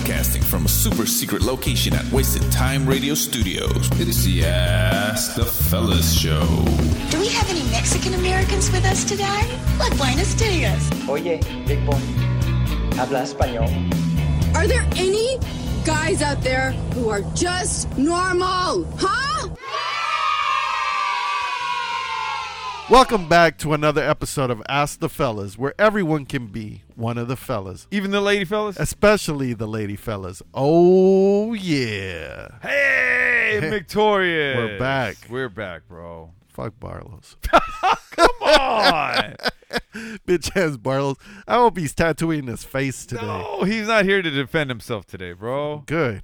Broadcasting from a super secret location at Wasted Time Radio Studios. It is the Ask the Fellas Show. Do we have any Mexican Americans with us today? Like Buenos Dias. Oye, Big Boy, habla español. Are there any guys out there who are just normal? Huh? Welcome back to another episode of Ask the Fellas, where everyone can be one of the fellas. Even the lady fellas? Especially the lady fellas. Oh, yeah. Hey, Victoria. We're back. Bro. Fuck Barlow's. Come on. Bitch ass Barlow's. I hope he's tattooing his face today. No, he's not here to defend himself today, bro. Good.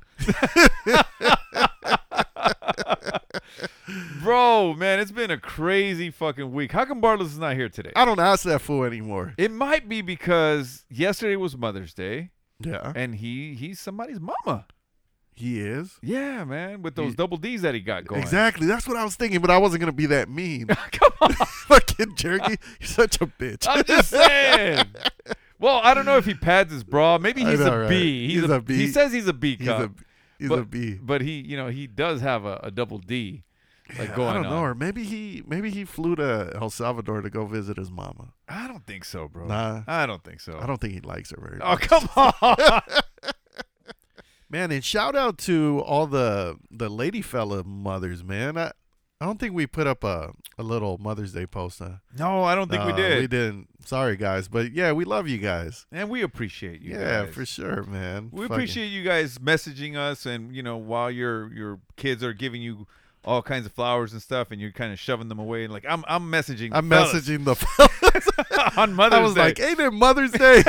Bro, man, it's been a crazy fucking week. How come Barlow's is not here today? I don't ask that fool anymore. It might be because yesterday was Mother's Day. Yeah. And he's somebody's mama. He is? Yeah, man, with those double D's that he got going. Exactly. That's what I was thinking, but I wasn't going to be that mean. Come on. Fucking jerky. You're such a bitch. I'm just saying. Well, I don't know if he pads his bra. Maybe he's a B. He's a B. He says he's a B cup. He's a B. But he does have a double D. Like going I don't know, on. or maybe he flew to El Salvador to go visit his mama. I don't think so, bro. Nah, I don't think so. I don't think he likes her very Oh, much. come on. Man, and shout out to all the lady fella mothers, man. I don't think we put up a little Mother's Day post, huh? No, I don't think we did. We didn't. Sorry, guys. But, yeah, we love you guys. And we appreciate you guys. Yeah, for sure, man. We appreciate you guys messaging us and, while your kids are giving you all kinds of flowers and stuff and you're kind of shoving them away. And like, I'm messaging the fellas. Messaging the fellas. On Mother's Day. I was like, ain't it Mother's Day?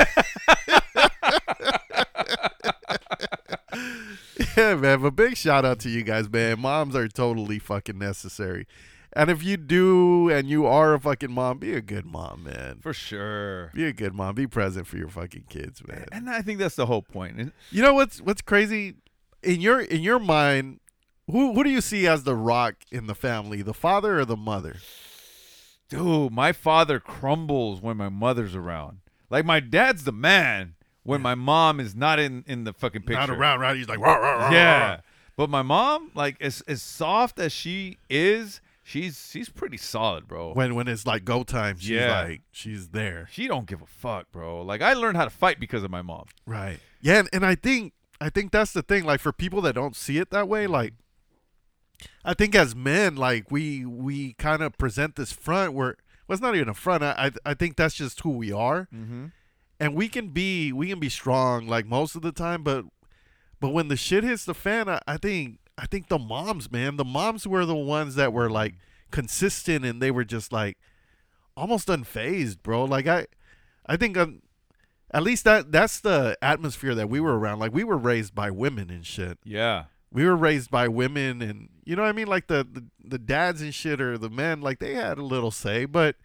Yeah, man, but big shout out to you guys, man. Moms are totally fucking necessary. And if you do and you are a fucking mom, be a good mom, man. For sure. Be a good mom. Be present for your fucking kids, man. And I think that's the whole point. And you know what's crazy? In your mind, who do you see as the rock in the family, the father or the mother? Dude, my father crumbles when my mother's around. Like, my dad's the man when my mom is not in the fucking picture. Not around, right? He's like, rah, rah, rah, yeah. rah. But my mom, like, as soft as she is, she's pretty solid, bro. When it's like go time, she's there. She don't give a fuck, bro. Like, I learned how to fight because of my mom. Right. Yeah, and I think that's the thing. Like, for people that don't see it that way, like, I think as men, like, we kind of present this front where, well, it's not even a front. I think that's just who we are. Mm-hmm. And we can be strong, like, most of the time, but when the shit hits the fan, I think the moms, man, the moms were the ones that were, like, consistent, and they were just, like, almost unfazed, bro. Like, I think at least that's the atmosphere that we were around. Like, we were raised by women and shit. Yeah. We were raised by women, and you know what I mean? Like, the dads and shit, or the men, like, they had a little say, but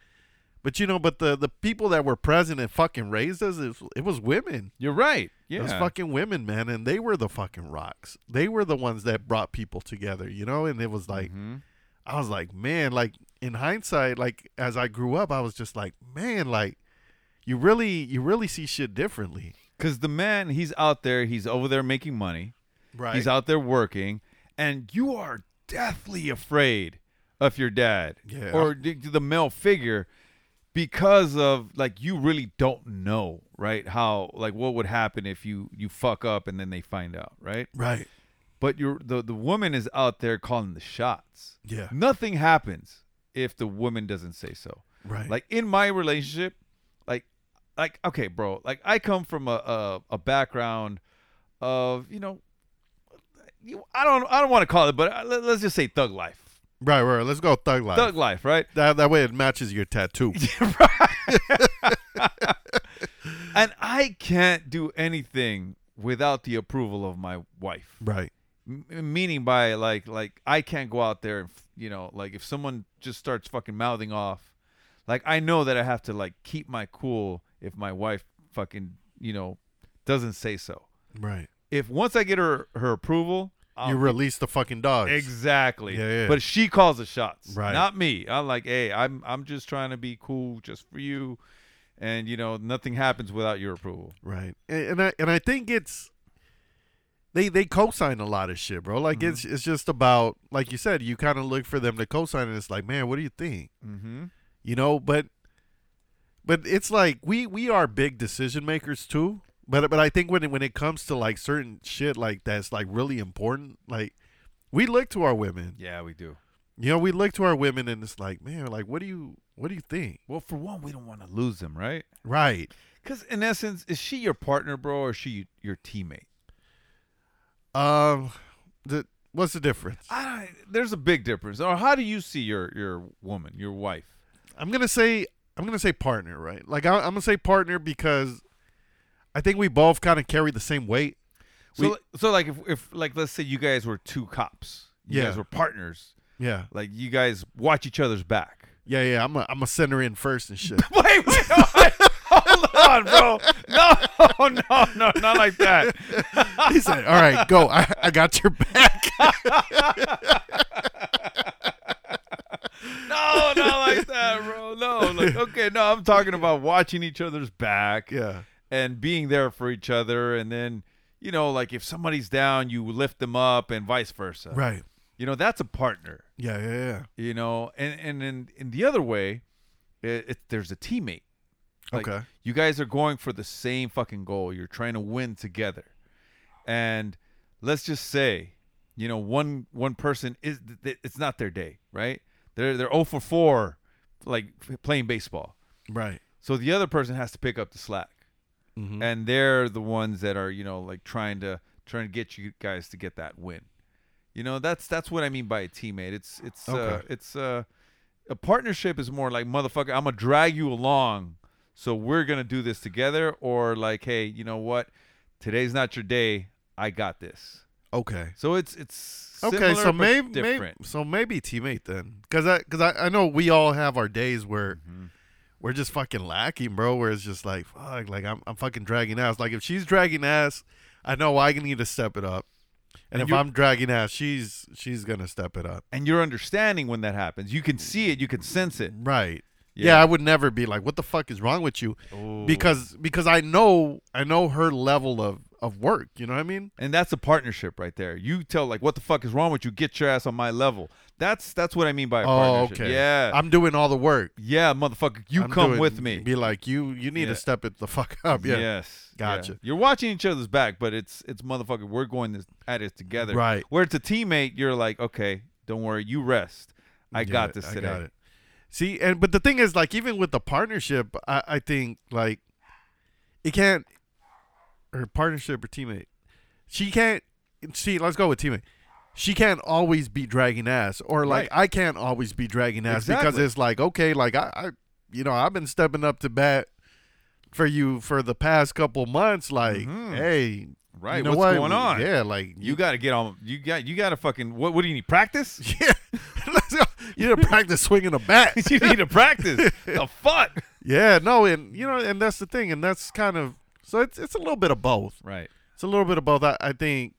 the people that were present and fucking raised us, it was women. You're right. Yeah. It was fucking women, man, and they were the fucking rocks. They were the ones that brought people together, and it was like, I was like, man, like, in hindsight, like, as I grew up, I was just like, man, like, you really see shit differently. Because the man, he's out there, he's over there making money. Right. He's out there working, and you are deathly afraid of your dad or the male figure because of, like, you really don't know, right, how, like, what would happen if you fuck up and then they find out, right? Right. But the woman is out there calling the shots. Yeah. Nothing happens if the woman doesn't say so. Right. Like, in my relationship, like okay, bro, like, I come from a background of, I don't want to call it, but let's just say thug life. Right. Let's go thug life. Thug life, right? That way it matches your tattoo. And I can't do anything without the approval of my wife. Right. Meaning by like I can't go out there and like, if someone just starts fucking mouthing off, like, I know that I have to, like, keep my cool if my wife fucking doesn't say so. Right. If once I get her approval, you release the fucking dogs. Exactly. Yeah. But she calls the shots. Right. Not me. I'm like, hey, I'm just trying to be cool just for you, and nothing happens without your approval. Right. And I think it's they co-sign a lot of shit, bro. Like it's just about, like you said, you kind of look for them to co-sign, and it's like, man, what do you think? Mm-hmm. You know, but it's like we are big decision makers too. But I think when it comes to like certain shit like that's like really important, like we look to our women. Yeah, we do. You know, we look to our women, and it's like, man, like what do you think? Well, for one, we don't want to lose them, right? Right. Because in essence, is she your partner, bro, or is she your teammate? What's the difference? There's a big difference. Or how do you see your woman, your wife? I'm gonna say partner, right? Like I'm gonna say partner because I think we both kind of carry the same weight. So like if like let's say you guys were two cops, you guys were partners. Yeah. Like you guys watch each other's back. Yeah. I'm a center in first and shit. wait. Hold on, bro. No, not like that. He said, "All right, go. I got your back." No, not like that, bro. No, like okay, no, I'm talking about watching each other's back. Yeah. And being there for each other, and then you know, like if somebody's down, you lift them up, and vice versa. Right. You know, that's a partner. Yeah. You know, and in the other way, there's a teammate. Like, okay. You guys are going for the same fucking goal. You're trying to win together. And let's just say, you know, one person it's not their day, right? They're 0 for 4, like playing baseball. Right. So the other person has to pick up the slack. Mm-hmm. And they're the ones that are, you know, like trying to get you guys to get that win. You know, that's what I mean by a teammate. It's a partnership is more like, motherfucker, I'm gonna drag you along, so we're gonna do this together. Or like, hey, you know what? Today's not your day. I got this. Okay. So it's similar, okay. So but maybe different. maybe teammate then, because I know we all have our days where. Mm-hmm. We're just fucking lacking, bro. Where it's just like, fuck, like I'm fucking dragging ass. Like if she's dragging ass, I know I need to step it up. And if I'm dragging ass, she's gonna step it up. And you're understanding when that happens. You can see it. You can sense it. Right. Yeah, I would never be like, what the fuck is wrong with you? Ooh. Because I know her level of work. You know what I mean? And that's a partnership right there. You tell like, what the fuck is wrong with you? Get your ass on my level. That's what I mean by a partnership. Okay. Yeah. I'm doing all the work. Yeah, motherfucker. Come with me. Be like, you need to step it the fuck up. Yeah. Yes. Gotcha. Yeah. You're watching each other's back, but it's motherfucker, we're going at it together. Right. Where it's a teammate, you're like, okay, don't worry, you rest. I got this today. I got it. See, but the thing is, like, even with the partnership, I think, like, it can't, or partnership or teammate, she can't, see, let's go with teammate. She can't always be dragging ass, or, like, I can't always be dragging ass because it's like, okay, like, I you know, I've been stepping up to bat for you for the past couple months, like, hey. Right, you know what's going on? Yeah, like you got to get on. You got to fucking. What do you need? Practice? Yeah, you need to practice swinging a bat. You need to practice. The fuck? Yeah, no, and you know, and that's the thing, and that's kind of so it's a little bit of both. Right. It's a little bit of both. I think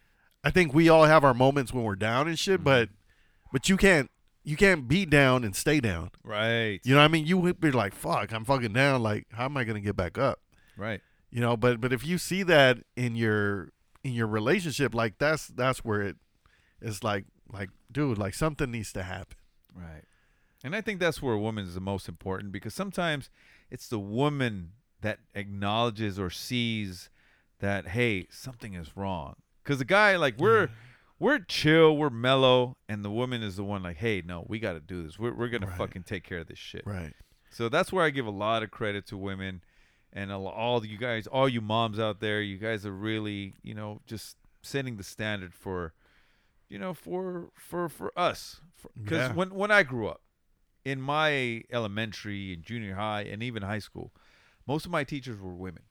we all have our moments when we're down and shit, but you can't be down and stay down. Right. You know what I mean? You would be like, fuck, I'm fucking down. Like, how am I gonna get back up? Right. You know, but if you see that in your relationship, like that's where it is like dude, like something needs to happen. Right. And I think that's where a woman is the most important, because sometimes it's the woman that acknowledges or sees that, hey, something is wrong. Because the guy, like, we're chill, we're mellow, and the woman is the one like, hey, no, we got to do this. We're going to fucking take care of this shit. Right. So that's where I give a lot of credit to women. And all you guys, all you moms out there, you guys are really, you know, just setting the standard for, you know, for us. Because when I grew up, in my elementary and junior high and even high school, most of my teachers were women.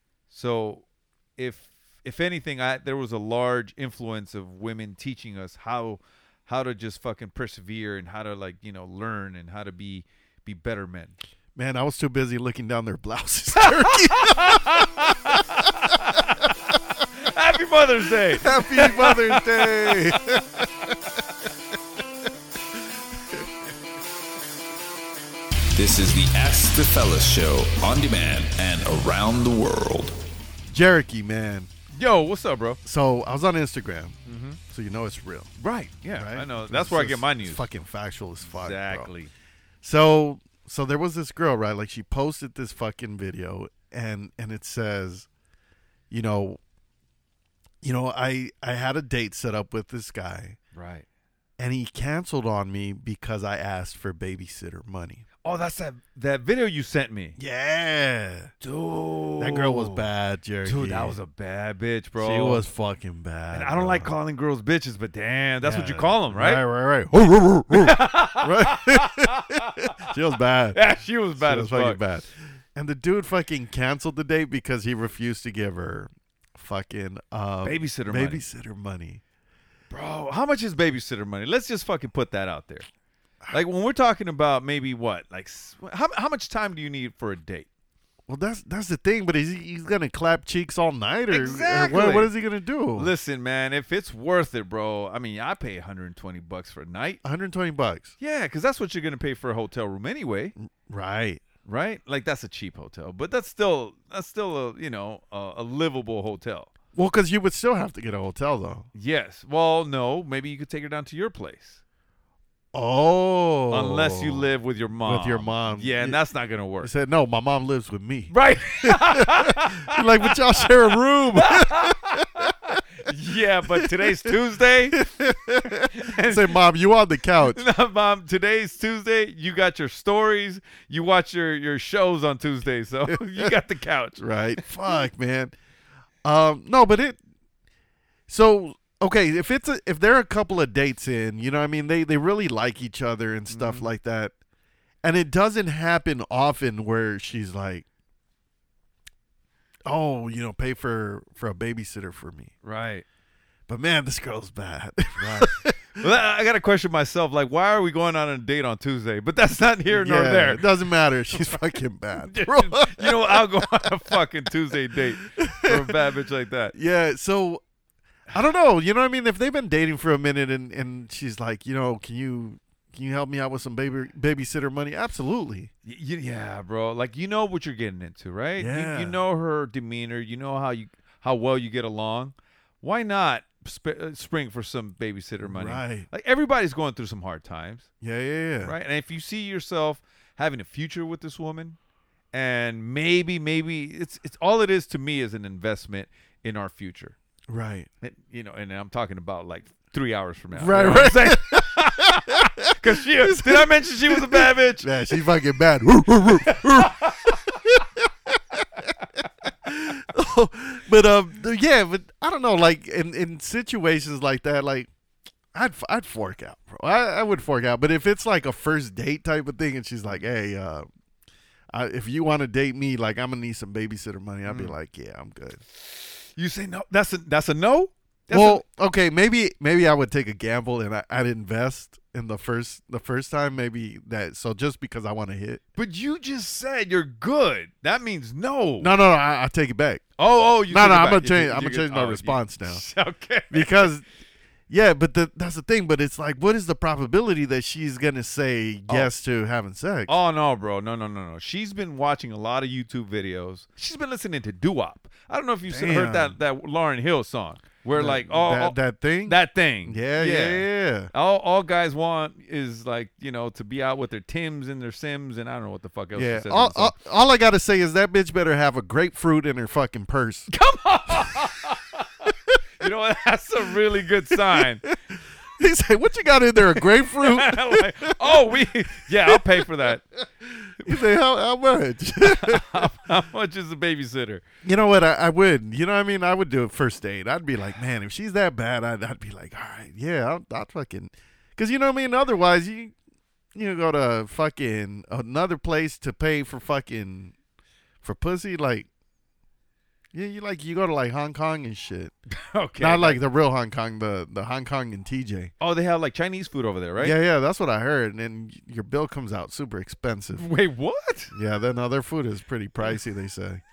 So if anything, there was a large influence of women teaching us how to just fucking persevere and how to, like, you know, learn and how to be better men. Man, I was too busy looking down their blouses. Happy Mother's Day. Happy Mother's Day. This is the Ask the Fellas show, on demand and around the world. Jericho, man, Yo, what's up, bro? So I was on Instagram, so you know it's real. Right. Yeah, Right? I know. That's where I get my news. It's fucking factual as fuck, bro. Exactly. So there was this girl, right? Like she posted this fucking video, and it says, I had a date set up with this guy, Right. and he canceled on me because I asked for babysitter money. Oh, that's that video you sent me. Yeah, Dude. that girl was bad, Jerry. Dude, that was a bad bitch, bro. She was fucking bad. And I don't bro. like calling girls bitches, but damn, that's what you Yeah. call them, right? Right. Right. She was bad. Yeah, she was bad She as was fucking fuck. bad. And the dude fucking canceled the date because he refused to give her fucking babysitter money. Bro, how much is babysitter money? Let's just fucking put that out there. Like when we're talking about maybe what, like how much time do you need for a date? Well, that's the thing, but he's gonna clap cheeks all night, or Exactly. what is he gonna do? Listen, man, if it's worth it, bro. I mean, I pay $120 for a night. $120. Yeah, because that's what you're gonna pay for a hotel room anyway, Right. right? Like that's a cheap hotel, but that's still a livable hotel. Well, because you would still have to get a hotel though. Yes. Well, no, maybe you could take her down to your place. Oh. Unless you live with your mom. With your mom. Yeah, and that's not gonna He work. said, "No, my mom lives with me." Right. Like, but y'all share a room. Yeah, but today's Tuesday. He said, "Mom, you on the couch." No, Mom, today's Tuesday. You got your stories. You watch your shows on Tuesday, so you got the couch. Right. Fuck, man. No, but so okay, if they're a couple of dates in, you know what I mean, they really like each other and stuff like that. And it doesn't happen often where she's like, "Oh, pay for a babysitter for me." Right. But man, this girl's bad. Right. Well, I got to question myself, like, why are we going on a date on Tuesday? But that's not here nor there. It doesn't matter. She's fucking bad. I'll go on a fucking Tuesday date for a bad bitch like that. Yeah, so I don't know. You know what I mean? If they've been dating for a minute and she's like, can you help me out with some babysitter money? Absolutely. Yeah, bro. Like, you know what you're getting into, right? Yeah. You know her demeanor. You know how well you get along. Why not spring for some babysitter money? Right. Like, everybody's going through some hard times. Yeah. Right? And if you see yourself having a future with this woman, and maybe it's all it is to me is an investment in our future. Right. And I'm talking about like 3 hours from now. Right, You know what I'm saying? Because did I mention she was a bad bitch? Yeah, she's fucking bad. But I don't know. Like in situations like that, like I'd fork out, bro. I would fork out. But if it's like a first date type of thing, and she's like, "Hey, if you want to date me, like I'm gonna need some babysitter money," I'd be like, "Yeah, I'm good." You say no? That's a no. Okay, maybe I would take a gamble and I'd invest in the first time, maybe that. So just because I want to hit. But you just said you're good. That means no. No, I take it back. Oh, you. No, take it I'm back. gonna change. I'm You gonna change my response now. Okay. Because, but that's the thing. But it's like, what is the probability that she's gonna say yes to having sex? Oh no, bro, no. She's been watching a lot of YouTube videos. She's been listening to doo-wop. I don't know if you've heard that Lauryn Hill song. Where that thing. That thing. Yeah. All guys want is like, to be out with their Tims and their Sims, and I don't know what the fuck else. Yeah. She says All I gotta say is that bitch better have a grapefruit in her fucking purse. Come on. You know what? That's a really good sign. He said, "What you got in there? A grapefruit?" Like, I'll pay for that. He said, "How much?" How much is a babysitter? You know what? I would. You know what I mean? I would do a first date. I'd be like, man, if she's that bad, I'd be like, all right, yeah, I'll fucking. Because you know what I mean? Otherwise, you go to fucking another place to pay for pussy. Like, you go to like Hong Kong and shit. Okay. Not like the real Hong Kong, the Hong Kong and TJ. Oh, they have like Chinese food over there, right? Yeah, that's what I heard. And your bill comes out super expensive. Wait, what? Yeah, their food is pretty pricey, they say.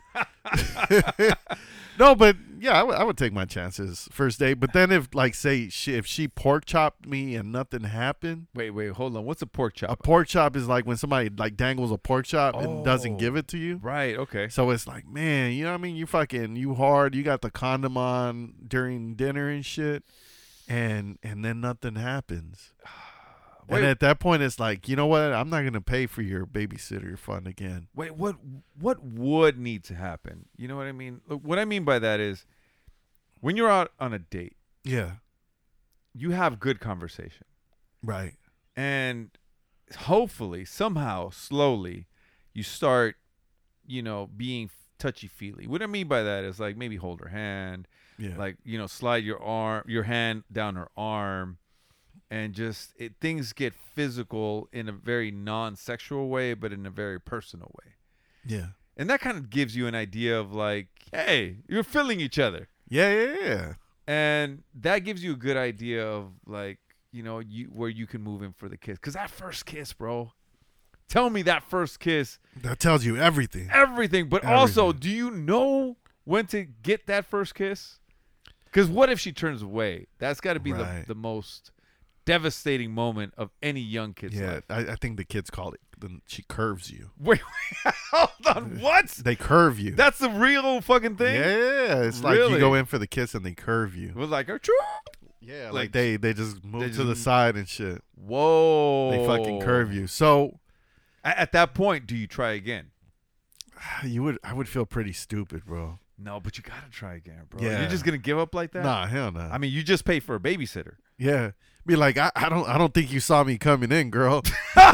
No, but yeah, I would take my chances first date. But then if like say if she pork chopped me and nothing happened. Wait, hold on. What's a pork chop? A pork chop is like when somebody like dangles a pork chop and doesn't give it to you. Right. Okay. So it's like, man, you know what I mean? You hard. You got the condom on during dinner and shit, and then nothing happens. And at that point, it's like, you know what? I'm not gonna pay for your babysitter fund again. Wait, what would need to happen? You know what I mean? Look, what I mean by that is, when you're out on a date, Yeah. you have good conversation, Right. and hopefully, somehow, slowly, you start, being touchy-feely. What I mean by that is like maybe hold her hand, Yeah. like slide your hand down her arm. And just things get physical in a very non-sexual way, but in a very personal way. Yeah. And that kind of gives you an idea of like, hey, you're feeling each other. Yeah. And that gives you a good idea of like, where you can move in for the kiss. Because that first kiss, bro. Tell me that first kiss. That tells you everything. Everything. But also, do you know when to get that first kiss? Because what if she turns away? That's got to be the most devastating moment of any young kid's life. I think the kids call it. She curves you. Wait, hold on. What? They curve you. That's the real fucking thing? Yeah, it's like you go in for the kiss and they curve you. It was like, yeah, like they just move to the side and shit. Whoa. They fucking curve you. So at that point, do you try again? I would feel pretty stupid, bro. No, but you gotta try again, bro. Yeah. You're just gonna give up like that? Nah, hell no. I mean, you just pay for a babysitter. Yeah. Be like, I don't think you saw me coming in, girl. Like,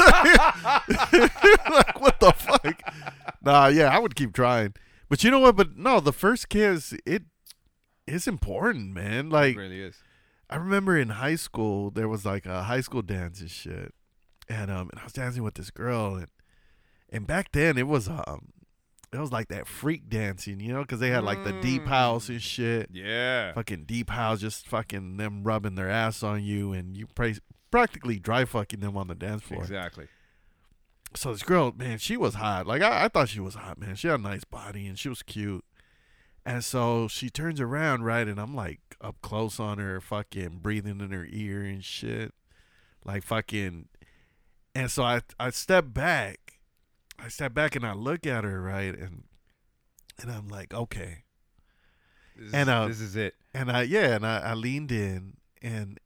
what the fuck? Nah, yeah, I would keep trying. But you know what? But no, the first kiss, it is important, man. Like, It really is. I remember in high school, there was like a high school dance and shit. And I was dancing with this girl. And back then, it was like that freak dancing, because they had like the deep house and shit. Yeah. Fucking deep house, just fucking them rubbing their ass on you, and you practically dry fucking them on the dance floor. Exactly. So this girl, man, she was hot. Like I thought she was hot, man. She had a nice body and she was cute. And so she turns around, right, and I'm like up close on her, fucking breathing in her ear and shit, like fucking. And so I step back. And I look at her, right, and I'm like, okay. This is it. And I leaned in and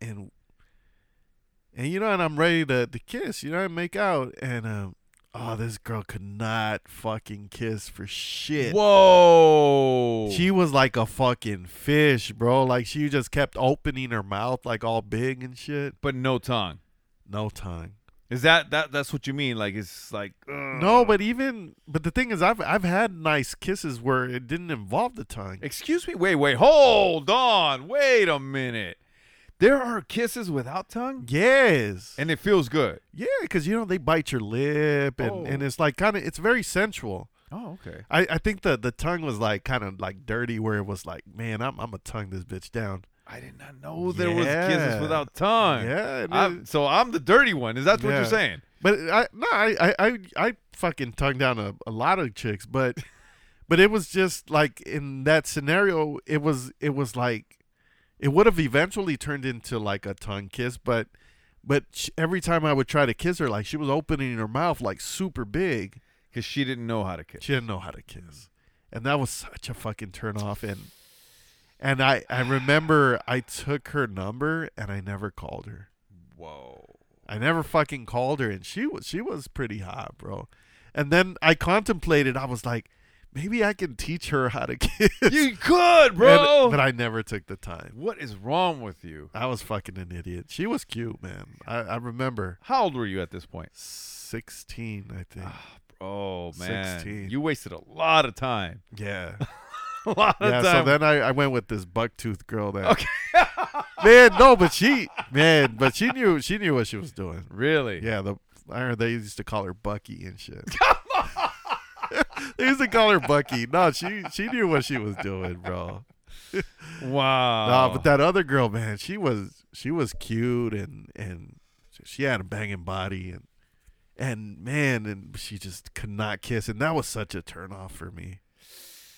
and I'm ready to kiss, and make out, and this girl could not fucking kiss for shit. Whoa. She was like a fucking fish, bro. Like she just kept opening her mouth like all big and shit. But no tongue. No tongue. Is that's what you mean? Like it's like no, but the thing is, I've had nice kisses where it didn't involve the tongue. Excuse me, wait, hold on, wait a minute. There are kisses without tongue? Yes, and it feels good. Yeah, because they bite your lip and it's like it's very sensual. Oh, okay. I think the tongue was like kind of like dirty, where it was like, man, I'm gonna tongue this bitch down. I did not know there was kisses without tongue. Yeah, so I'm the dirty one. Is that what you're saying? But I fucking tongued down a lot of chicks, but it was just like in that scenario, it was like it would have eventually turned into like a tongue kiss, but every time I would try to kiss her, like she was opening her mouth like super big because she didn't know how to kiss. She didn't know how to kiss, and that was such a fucking turn off. And I remember I took her number and I never called her. Whoa. I never fucking called her, and she was pretty hot, bro. And then I contemplated, I was like, maybe I can teach her how to kiss. You could, bro. But I never took the time. What is wrong with you? I was fucking an idiot. She was cute, man. I remember. How old were you at this point? 16, I think. Oh, man. 16. You wasted a lot of time. Yeah. A lot of time. So then I went with this bucktooth girl that. Okay. but she knew what she was doing. Really? Yeah. They used to call her Bucky and shit. Come on. They used to call her Bucky. No, she knew what she was doing, bro. Wow. No, but that other girl, man, she was cute and she had a banging body and she just could not kiss, and that was such a turn off for me.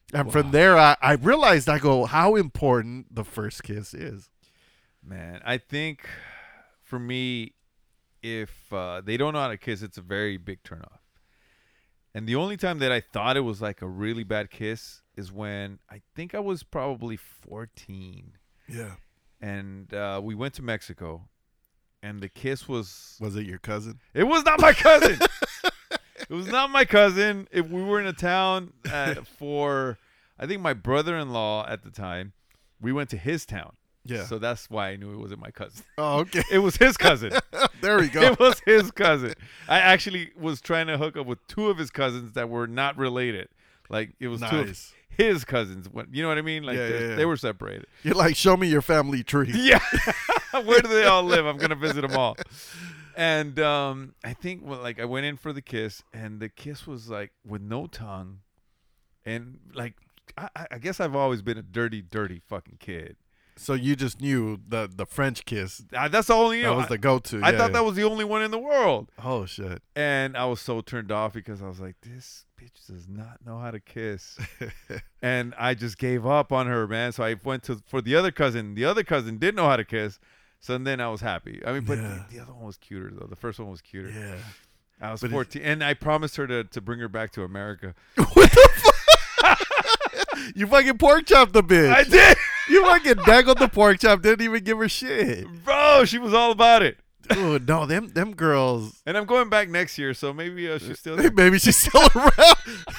And from there, I realized, I go, how important the first kiss is. Man, I think for me, if they don't know how to kiss, it's a very big turnoff. And the only time that I thought it was like a really bad kiss is when I think I was probably 14. Yeah. And we went to Mexico, and the kiss was... Was it your cousin? It was not my cousin. It was not my cousin. If we were in a town for, I think, my brother-in-law at the time, we went to his town. Yeah. So that's why I knew it wasn't my cousin. Oh, okay. It was his cousin. There we go. It was his cousin. I actually was trying to hook up with two of his cousins that were not related. Like, it was two of his cousins. You know what I mean? Like, they were separated. You're like, show me your family tree. Yeah. Where do they all live? I'm going to visit them all. And I think, I went in for the kiss, and the kiss was, like, with no tongue. And, like, I guess I've always been a dirty, dirty fucking kid. So you just knew the French kiss. That's the only. That was the go-to. I thought that was the only one in the world. Oh shit! And I was so turned off because I was like, this bitch does not know how to kiss, and I just gave up on her, man. So I went for the other cousin. The other cousin didn't know how to kiss, so then I was happy. I mean, but the other one was cuter though. The first one was cuter. Yeah. I was 14, and I promised her to bring her back to America. What the fuck? You fucking pork chopped the bitch. I did. You fucking dangled the pork chop. Didn't even give her shit. Bro, she was all about it. Dude, no, them girls. And I'm going back next year, so maybe she's still. Maybe she's still around.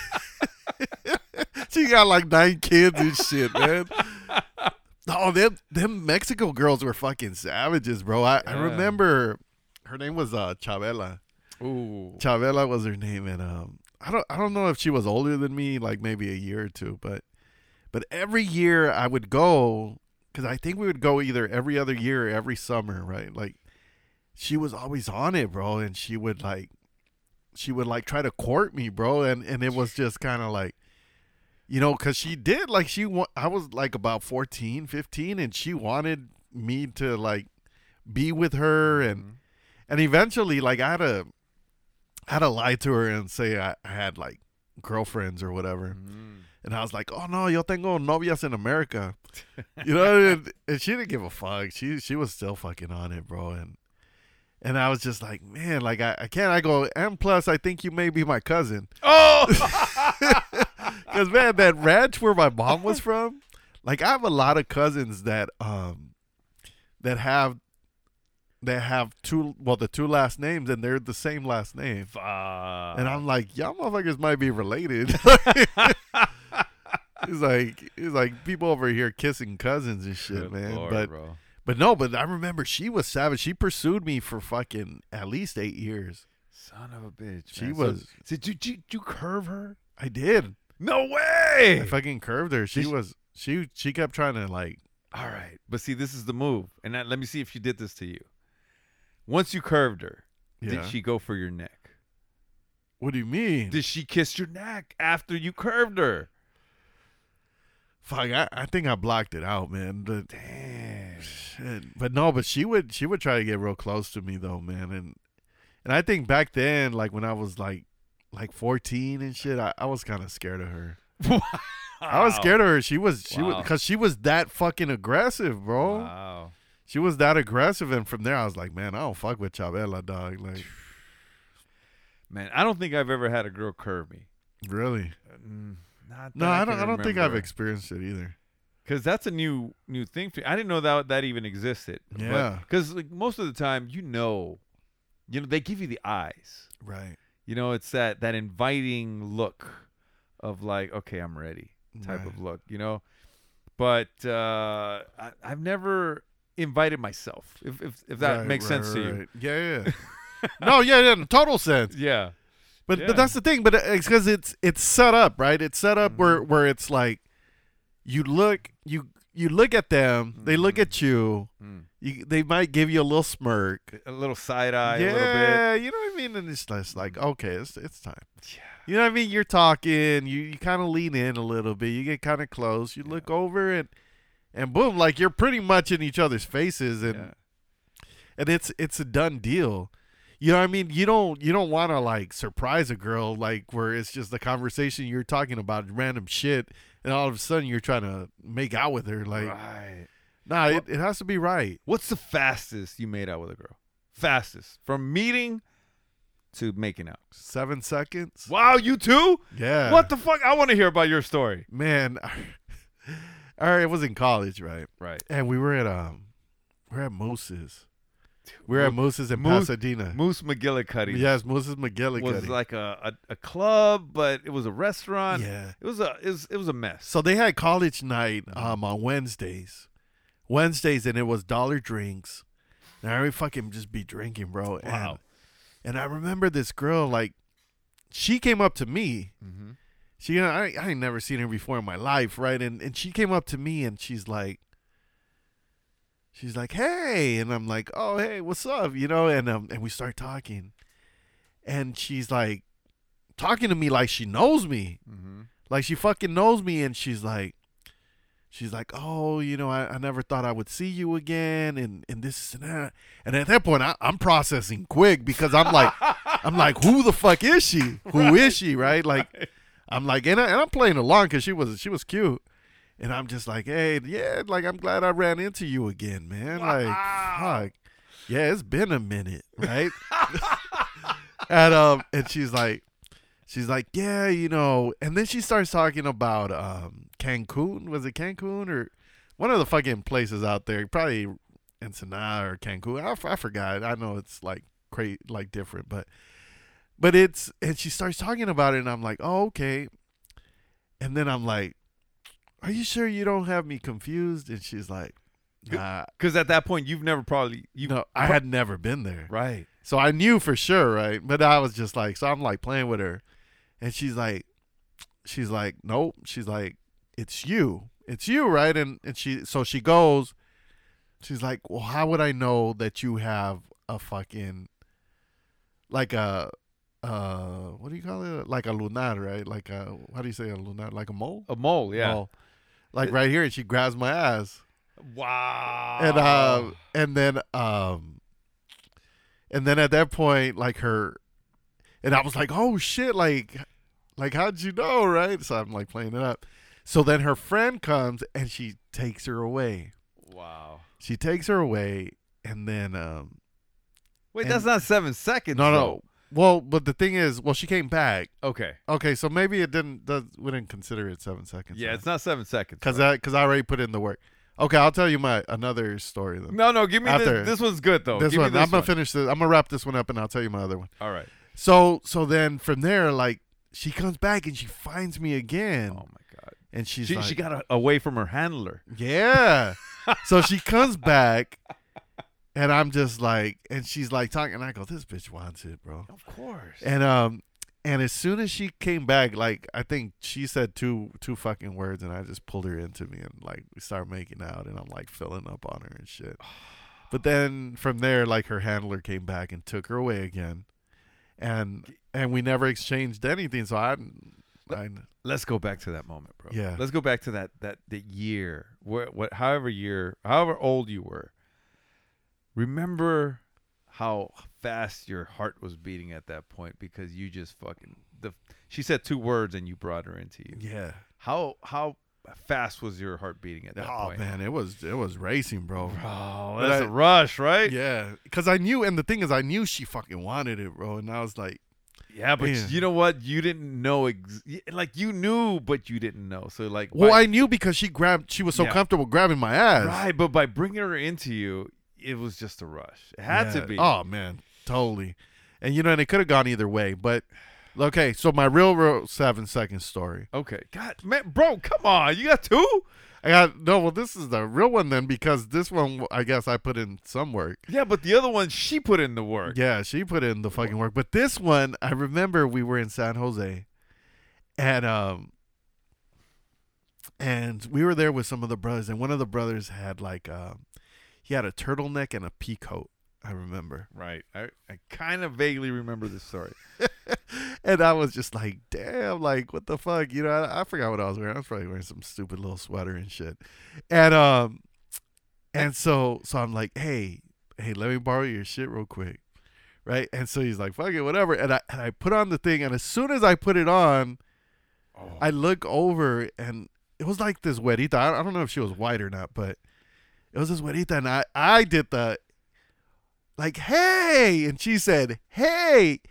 She got like 9 kids and shit, man. Oh, them Mexico girls were fucking savages, bro. I remember her name was Chavela. Ooh, Chavela was her name, and I don't know if she was older than me, like maybe a year or two, but every year I would go, because I think we would go either every other year or every summer, right? Like, she was always on it, bro, and she would try to court me, bro, and it was just kind of like, you know, because she did, like, I was like about 14, 15, and she wanted me to like be with her, and eventually, like, I had to lie to her and say I had like girlfriends or whatever. And I was like, oh no, yo tengo novias in America. You know, and she didn't give a fuck. She was still fucking on it, bro. And I was just like, man, like I can't. I go, and plus I think you may be my cousin. Oh, because man, that ranch where my mom was from, like, I have a lot of cousins that have the two last names, and they're the same last name. And I'm like, y'all motherfuckers might be related. It's like people over here kissing cousins and shit. Good man. Lord, but I remember she was savage. She pursued me for fucking at least 8 years. Son of a bitch. She man. was. So, did you curve her? I did. No way. I fucking curved her. She kept trying to like. All right, but see, this is the move, and let me see if she did this to you. Once you curved her, did she go for your neck? What do you mean? Did she kiss your neck after you curved her? Fuck, I think I blocked it out, man. Damn. Shit. But she would try to get real close to me though, man. And I think back then, like when I was like 14 and shit, I was kind of scared of her. Wow. I was scared of her. She was because she was that fucking aggressive, bro. Wow. She was that aggressive, and from there I was like, man, I don't fuck with Chavela, dog. Like, man, I don't think I've ever had a girl curve me. Really? No, I don't think I've experienced it either. Because that's a new thing for me. I didn't know that even existed. Yeah. Because like most of the time, you know, they give you the eyes. Right. You know, it's that inviting look of like, okay, I'm ready type of look. You know, but I've never invited myself. If that makes sense to you. Yeah. No, yeah, in total sense. Yeah. But that's the thing. But it's because it's set up, right? It's set up where it's like you look at them, they look at you, they might give you a little smirk, a little side eye, yeah, a little bit. You know what I mean? And it's just like, okay, it's time. Yeah. You know what I mean? You're talking, you kind of lean in a little bit, you get kind of close, you look over, and boom, like you're pretty much in each other's faces, and it's a done deal. You know what I mean? You don't want to like surprise a girl like where it's just the conversation you're talking about random shit, and all of a sudden you're trying to make out with her. Like, Right. nah, it has to be right. What's the fastest you made out with a girl? Fastest from meeting to making out. 7 seconds. Wow, you too? Yeah. What the fuck? I want to hear about your story. Man, all right, it was in college, right? Right. And we were at Moose's. We were at Moose's in Pasadena. Moose McGillicuddy. Yes, Moose's McGillicuddy. Was like a club, but it was a restaurant. Yeah. It was a mess. So they had college night on Wednesdays, and it was dollar drinks. And I would fucking just be drinking, bro. Wow. And I remember this girl, like, she came up to me. Mm-hmm. I ain't never seen her before in my life, right? And she came up to me and she's like, hey, and I'm like, oh, hey, what's up? And we start talking, and she's like talking to me like she knows me, like she fucking knows me, and she's like, oh, I never thought I would see you again, and this and that. And at that point, I'm processing quick because I'm like, who the fuck is she? Who is she? Right? Like, I'm like, and I'm playing along because she was cute. And I'm just like, hey, yeah, like, I'm glad I ran into you again, man. Like, fuck. Yeah, it's been a minute, right? And she's like, yeah, and then she starts talking about Cancun. Was it Cancun or one of the fucking places out there? Probably Ensenada or Cancun. I forgot. I know it's like like different, but it's, and she starts talking about it, and I'm like, oh, okay. And then I'm like, are you sure you don't have me confused? And she's like, nah. Because at that point, you've never probably... I had never been there. Right. So I knew for sure, right? But I was just like, so I'm like playing with her. And she's like, nope. She's like, it's you, right? And she goes, she's like, well, how would I know that you have a fucking, like a, what do you call it? Like a lunar, right? Like a, how do you say a lunar? Like a mole? A mole, yeah. Mole. Like right here, and she grabs my ass. Wow. And then at that point, like her, and I was like, oh shit, like how'd you know, right? So I'm like playing it up. So then her friend comes and she takes her away. Wow. She takes her away, and then wait, that's not 7 seconds. No. Well, but the thing is, she came back. Okay, so maybe we didn't consider it 7 seconds. Yeah, it's not 7 seconds. Because I already put in the work. Okay, I'll tell you another story then. No, give me this. This one's good though. This one, I'm gonna finish this. I'm gonna wrap this one up, and I'll tell you my other one. All right. So then from there, like, she comes back and she finds me again. Oh my god. And she got away from her handler. Yeah. So she comes back. And I'm just like, and she's like talking, and I go, this bitch wants it, bro. Of course. And as soon as she came back, like, I think she said two fucking words, and I just pulled her into me, and like we started making out, and I'm like filling up on her and shit. But then from there, like, her handler came back and took her away again, and we never exchanged anything. So let's go back to that moment, bro. Yeah. Let's go back to that year, however old you were. Remember how fast your heart was beating at that point because you just she said 2 words and you brought her into you. Yeah. How fast was your heart beating at that point? Oh man, it was racing, bro. Oh, that's a rush, right? Yeah, because I knew, and the thing is, I knew she fucking wanted it, bro, and I was like, yeah, but you know what? You didn't know, like, you knew, but you didn't know. So like, well, I knew because she was so comfortable grabbing my ass, right? But by bringing her into you, it was just a rush. It had to be. Oh man, totally. And and it could have gone either way. But okay, so my real 7 second story. Okay, God, man, bro, come on, you got 2? Well, this is the real one then, because this one, I guess I put in some work. Yeah, but the other one, she put in the work. Yeah, she put in the fucking work. But this one, I remember we were in San Jose, and we were there with some of the brothers, and one of the brothers had like he had a turtleneck and a pea coat. I remember. Right. I kind of vaguely remember this story. And I was just like, damn, like, what the fuck? I forgot what I was wearing. I was probably wearing some stupid little sweater and shit. And so I'm like, hey, let me borrow your shit real quick. Right? And so he's like, fuck it, whatever. And I put on the thing, and as soon as I put it on, I look over, and it was like this güerita. I don't know if she was white or not, but it was this güerita, and I did the like, hey, and she said, hey.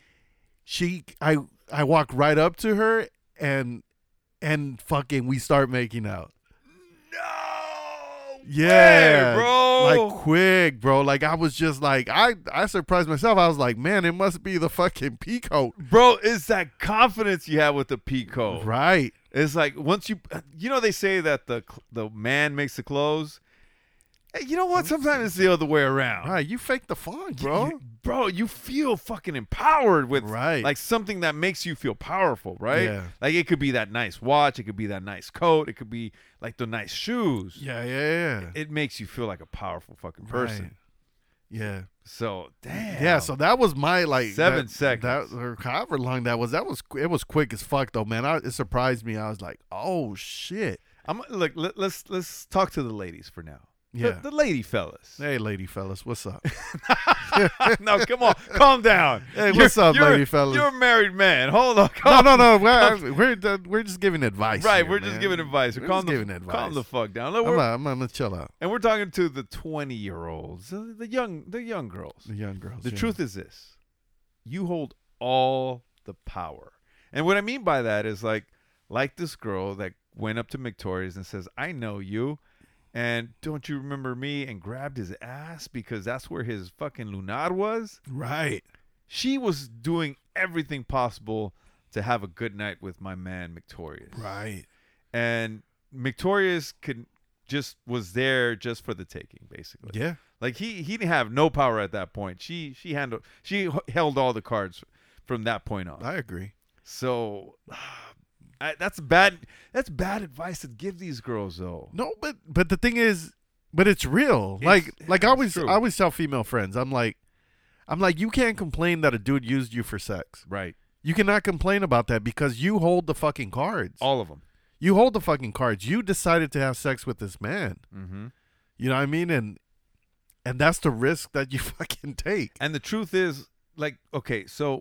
I walked right up to her and fucking we start making out. No Yeah, way, bro. Like quick, bro. Like I was just like I surprised myself. I was like, man, it must be the fucking peacoat, bro. It's that confidence you have with the peacoat, right? It's like once you know they say that the man makes the clothes. Hey, you know what? Sometimes it's the other way around. Right, you fake the funk, bro. You feel fucking empowered with right. like something that makes you feel powerful, right? Yeah. Like it could be that nice watch, it could be that nice coat, it could be like the nice shoes. Yeah. It makes you feel like a powerful fucking person. Right. Yeah. So damn. Yeah, so that was my like 7 seconds. That or however long that was it was quick as fuck though, man. It surprised me. I was like, oh shit. Look, let's talk to the ladies for now. Yeah. The lady fellas. Hey, lady fellas, what's up? No, come on. Calm down. Hey, what's up, lady fellas? You're a married man. Hold on. No. We're just giving advice. Right, here, we're just man. giving advice. We're Calm just giving advice. Calm the fuck down. Look, I'm gonna chill out. and we're talking to the 20-year-olds, the young girls. The young girls. The truth is this: you hold all the power. And what I mean by that is like this girl that went up to Victoria's and says, "I know you. And don't you remember me?" and grabbed his ass because that's where his fucking lunar was. Right. She was doing everything possible to have a good night with my man Victorious. Right. And Victorious was there just for the taking, basically. Yeah. Like he didn't have no power at that point. She held all the cards from that point on. I agree. So that's bad advice to give these girls though. No, but the thing is, it's real. Like I always tell female friends, I'm like, you can't complain that a dude used you for sex. Right. You cannot complain about that because you hold the fucking cards. All of them. You hold the fucking cards. You decided to have sex with this man. Mm-hmm. You know what I mean? And that's the risk that you fucking take. And the truth is, like, okay, so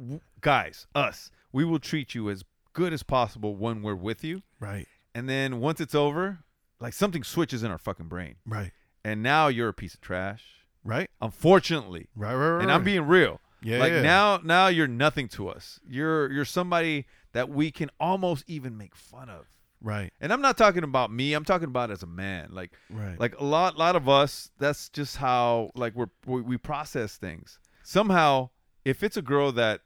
we will treat you as good as possible when we're with you. Right. And then once it's over, like something switches in our fucking brain. Right. And now you're a piece of trash. Right. Unfortunately. Right. And I'm being real. Yeah. Like yeah. now you're nothing to us. You're somebody that we can almost even make fun of. Right. And I'm not talking about me. I'm talking about as a man. Like, right. Like a lot of us, that's just how like we process things. Somehow, if it's a girl that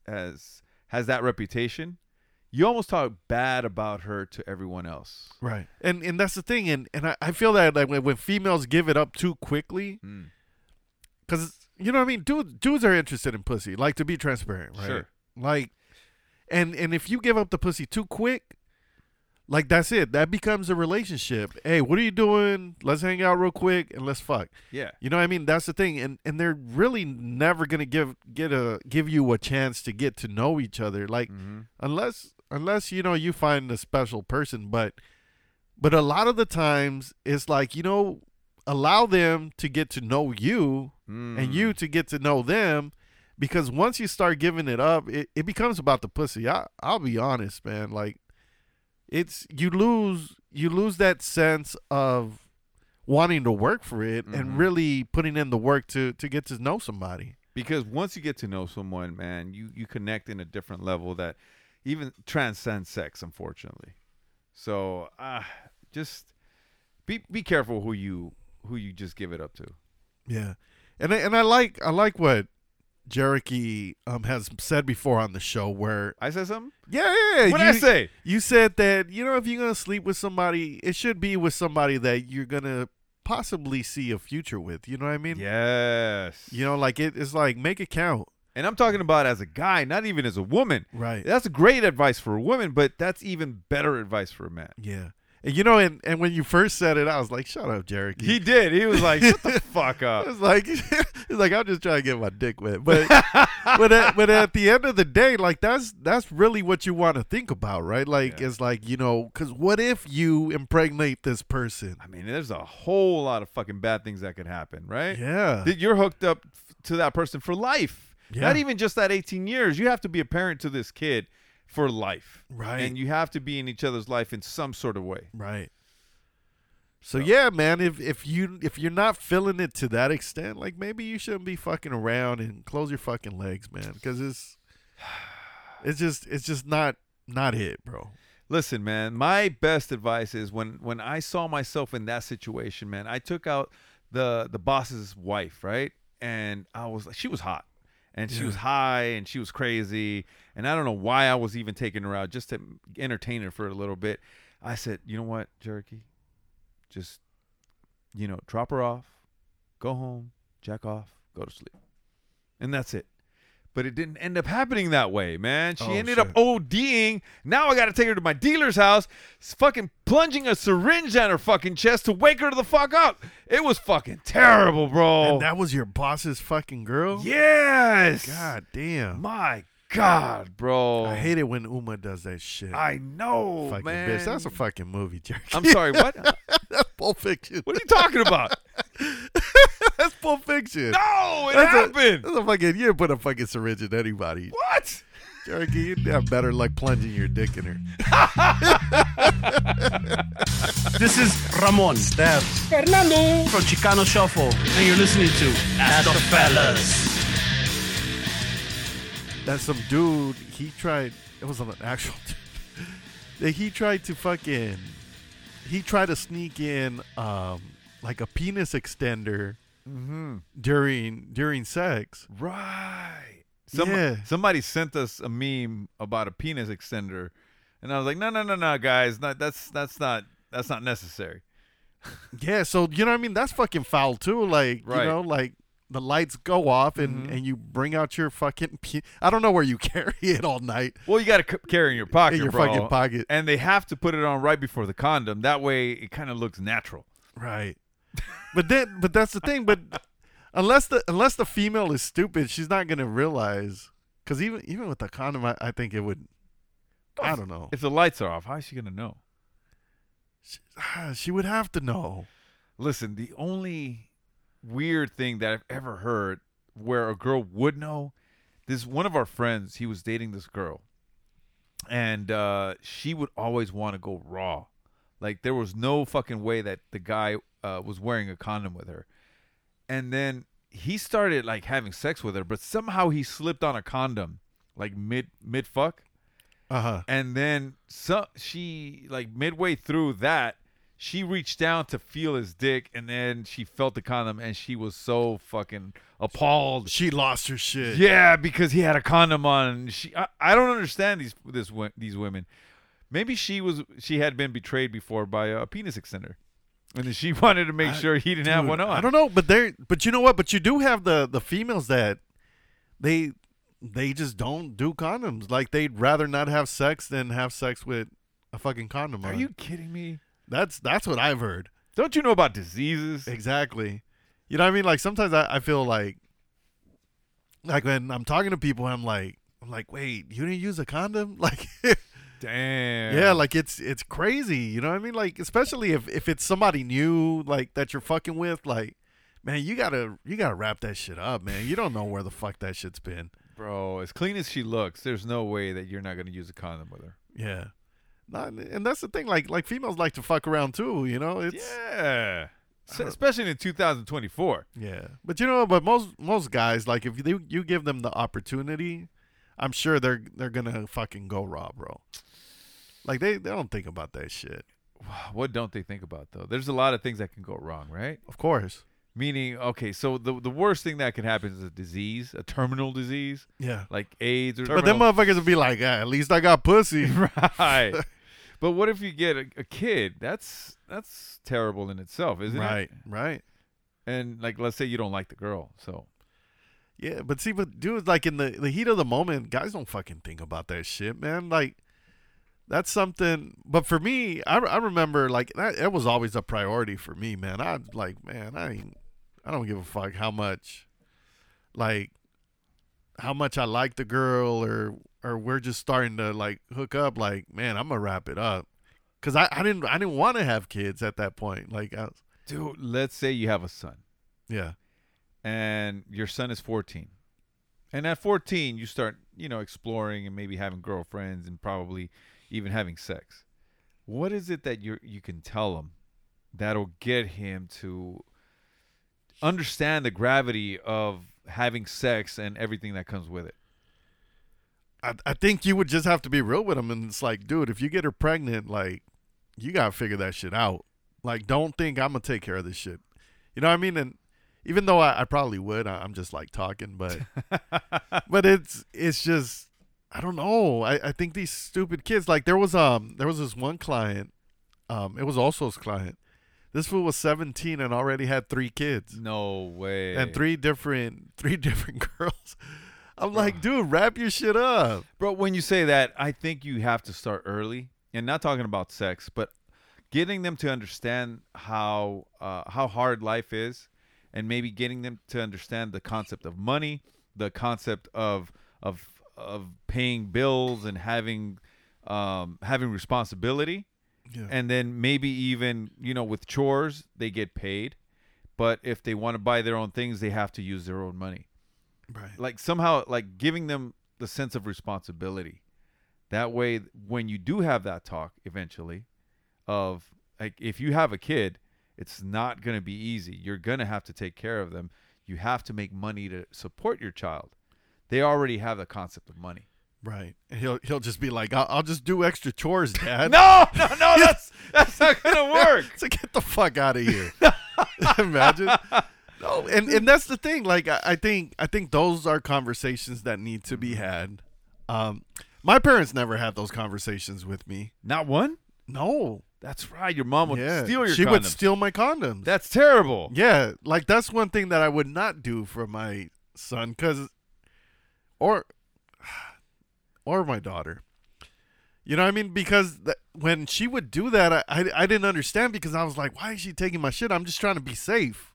has that reputation, you almost talk bad about her to everyone else. Right. And that's the thing. And I feel that like when females give it up too quickly, because, you know what I mean? Dudes are interested in pussy, like to be transparent, right? Sure. Like, and if you give up the pussy too quick, like that's it. That becomes a relationship. Hey, what are you doing? Let's hang out real quick and let's fuck. Yeah. You know what I mean? That's the thing. And they're really never gonna give you a chance to get to know each other. Like unless you know you find a special person. But a lot of the times it's like, you know, allow them to get to know you and you to get to know them. Because once you start giving it up, it becomes about the pussy. I'll be honest, man. Like, it's you lose that sense of wanting to work for it and really putting in the work to get to know somebody. Because once you get to know someone, man, you connect in a different level that even transcends sex, unfortunately. So just be careful who you just give it up to. Yeah, and I like what Jericho has said before on the show, where I said something? Yeah. What did I say? You said that, you know, if you're gonna sleep with somebody, it should be with somebody that you're gonna possibly see a future with. You know what I mean? Yes. You know, like it's like make it count. And I'm talking about as a guy, not even as a woman. Right. That's great advice for a woman, but that's even better advice for a man. Yeah. And, you know, and when you first said it, I was like, shut up, Jericho. He did. He was like, shut the fuck up. It's like, I'm just trying to get my dick wet. But but at the end of the day, like, that's really what you want to think about, right? Like, it's like, you know, because what if you impregnate this person? I mean, there's a whole lot of fucking bad things that could happen, right? Yeah. You're hooked up to that person for life. Yeah. Not even just that 18 years. You have to be a parent to this kid for life. Right. And you have to be in each other's life in some sort of way. Right. So yeah, man, if you're not feeling it to that extent, like maybe you shouldn't be fucking around and close your fucking legs, man, because it's just not it, bro. Listen, man, my best advice is when I saw myself in that situation, man, I took out the boss's wife, right? And she was hot. And she was high and she was crazy. And I don't know why I was even taking her out, just to entertain her for a little bit. I said, you know what, Jerky? Just, drop her off, go home, jack off, go to sleep. And that's it. But it didn't end up happening that way, man. She ended up ODing. Now I got to take her to my dealer's house, fucking plunging a syringe down her fucking chest to wake her the fuck up. It was fucking terrible, bro. And that was your boss's fucking girl? Yes. God damn. My God, bro. I hate it when Uma does that shit. I know, fucking man. bitch. That's a fucking movie, Jerky. I'm sorry, what? That's Pulp Fiction. What are you talking about? That's Pulp Fiction. No, it happened. That's a fucking, you didn't put a fucking syringe in anybody. What? Jerky, you'd have better luck plunging your dick in her. This is Ramon, Steph, Fernando from Chicano Shuffle, and you're listening to Ask the Fellas. That's some dude, it was an actual dude. He tried to sneak in like a penis extender during sex. Right. Yeah. Somebody sent us a meme about a penis extender, and I was like, no, guys, that's not necessary. Yeah, so you know what I mean? That's fucking foul too. Like, right. Like the lights go off and you bring out your fucking I don't know where you carry it all night. Well, you got to carry in your pocket, in your bro. fucking pocket. And they have to put it on right before the condom. That way it kind of looks natural. Right. But that's the thing. But unless the female is stupid, she's not gonna realize. Because even with the condom, I think it would. I don't know. If the lights are off, how is she gonna know? She would have to know. Listen, the only weird thing that I've ever heard where a girl would know, this one of our friends, he was dating this girl, and she would always want to go raw. Like, there was no fucking way that the guy was wearing a condom with her. And then he started, like, having sex with her, but somehow he slipped on a condom, like, mid-fuck. Uh-huh. And then she, like, midway through that, she reached down to feel his dick, and then she felt the condom, and she was so fucking appalled. She lost her shit. Yeah, because he had a condom on. I don't understand these women. Maybe she had been betrayed before by a penis extender, and then she wanted to make sure he didn't have one on. I don't know, but you know what? But you do have the females that they just don't do condoms. Like, they'd rather not have sex than have sex with a fucking condom on. Are you kidding me? That's what I've heard. Don't you know about diseases? Exactly. You know what I mean? Like, sometimes I feel like when I'm talking to people, I'm like, wait, you didn't use a condom? Like, damn. Yeah, like it's crazy. You know what I mean? Like, especially if it's somebody new, like, that you're fucking with, like, man, you gotta wrap that shit up, man. You don't know where the fuck that shit's been. Bro, as clean as she looks, there's no way that you're not gonna use a condom with her. Yeah. And that's the thing, like females like to fuck around too, you know? Yeah. Especially in 2024. Yeah. But you know, but most guys, like, if you give them the opportunity, I'm sure they're gonna fucking go raw, bro. Like, they don't think about that shit. What don't they think about, though? There's a lot of things that can go wrong, right? Of course. Meaning, okay, so the worst thing that could happen is a disease, a terminal disease. Yeah. Like AIDS or But them motherfuckers would be like, at least I got pussy. Right. But what if you get a kid? That's terrible in itself, isn't it? Right. And, like, let's say you don't like the girl, so. Yeah, but dude, like, in the heat of the moment, guys don't fucking think about that shit, man. Like, that's something. But for me, I remember, like, it was always a priority for me, man. I don't give a fuck how much I like the girl or we're just starting to, like, hook up. Like, man, I'm gonna wrap it up, because I didn't want to have kids at that point. Like, dude, let's say you have a son. Yeah. And your son is 14. And at 14, you start exploring and maybe having girlfriends and probably even having sex. What is it that you can tell him that'll get him to understand the gravity of having sex and everything that comes with it? I think you would just have to be real with him, and it's like, dude, if you get her pregnant, like, you gotta figure that shit out. Like, don't think I'm gonna take care of this shit. You know what I mean? And even though I probably would, I'm just like talking, but but it's just, I don't know. I think these stupid kids, like there was this one client, it was Oso's client. This fool was 17 and already had 3 kids. No way. And three different girls. I'm like, dude, wrap your shit up. Bro, when you say that, I think you have to start early, and not talking about sex, but getting them to understand how hard life is, and maybe getting them to understand the concept of money, the concept of paying bills and having responsibility. Yeah. And then maybe even, with chores, they get paid. But if they want to buy their own things, they have to use their own money. Right. Like somehow, like giving them the sense of responsibility. That way, when you do have that talk eventually of, like, if you have a kid, it's not going to be easy. You're going to have to take care of them. You have to make money to support your child. They already have the concept of money. Right. And he'll just be like, I'll just do extra chores, Dad. No, that's not going to work. So get the fuck out of here. Imagine. No, and that's the thing. Like, I think those are conversations that need to be had. My parents never had those conversations with me. Not one? No. That's right. Your mom would steal your condoms. She would steal my condoms. That's terrible. Yeah. Like, that's one thing that I would not do for my son, or my daughter. You know what I mean? Because when she would do that, I didn't understand, because I was like, why is she taking my shit? I'm just trying to be safe.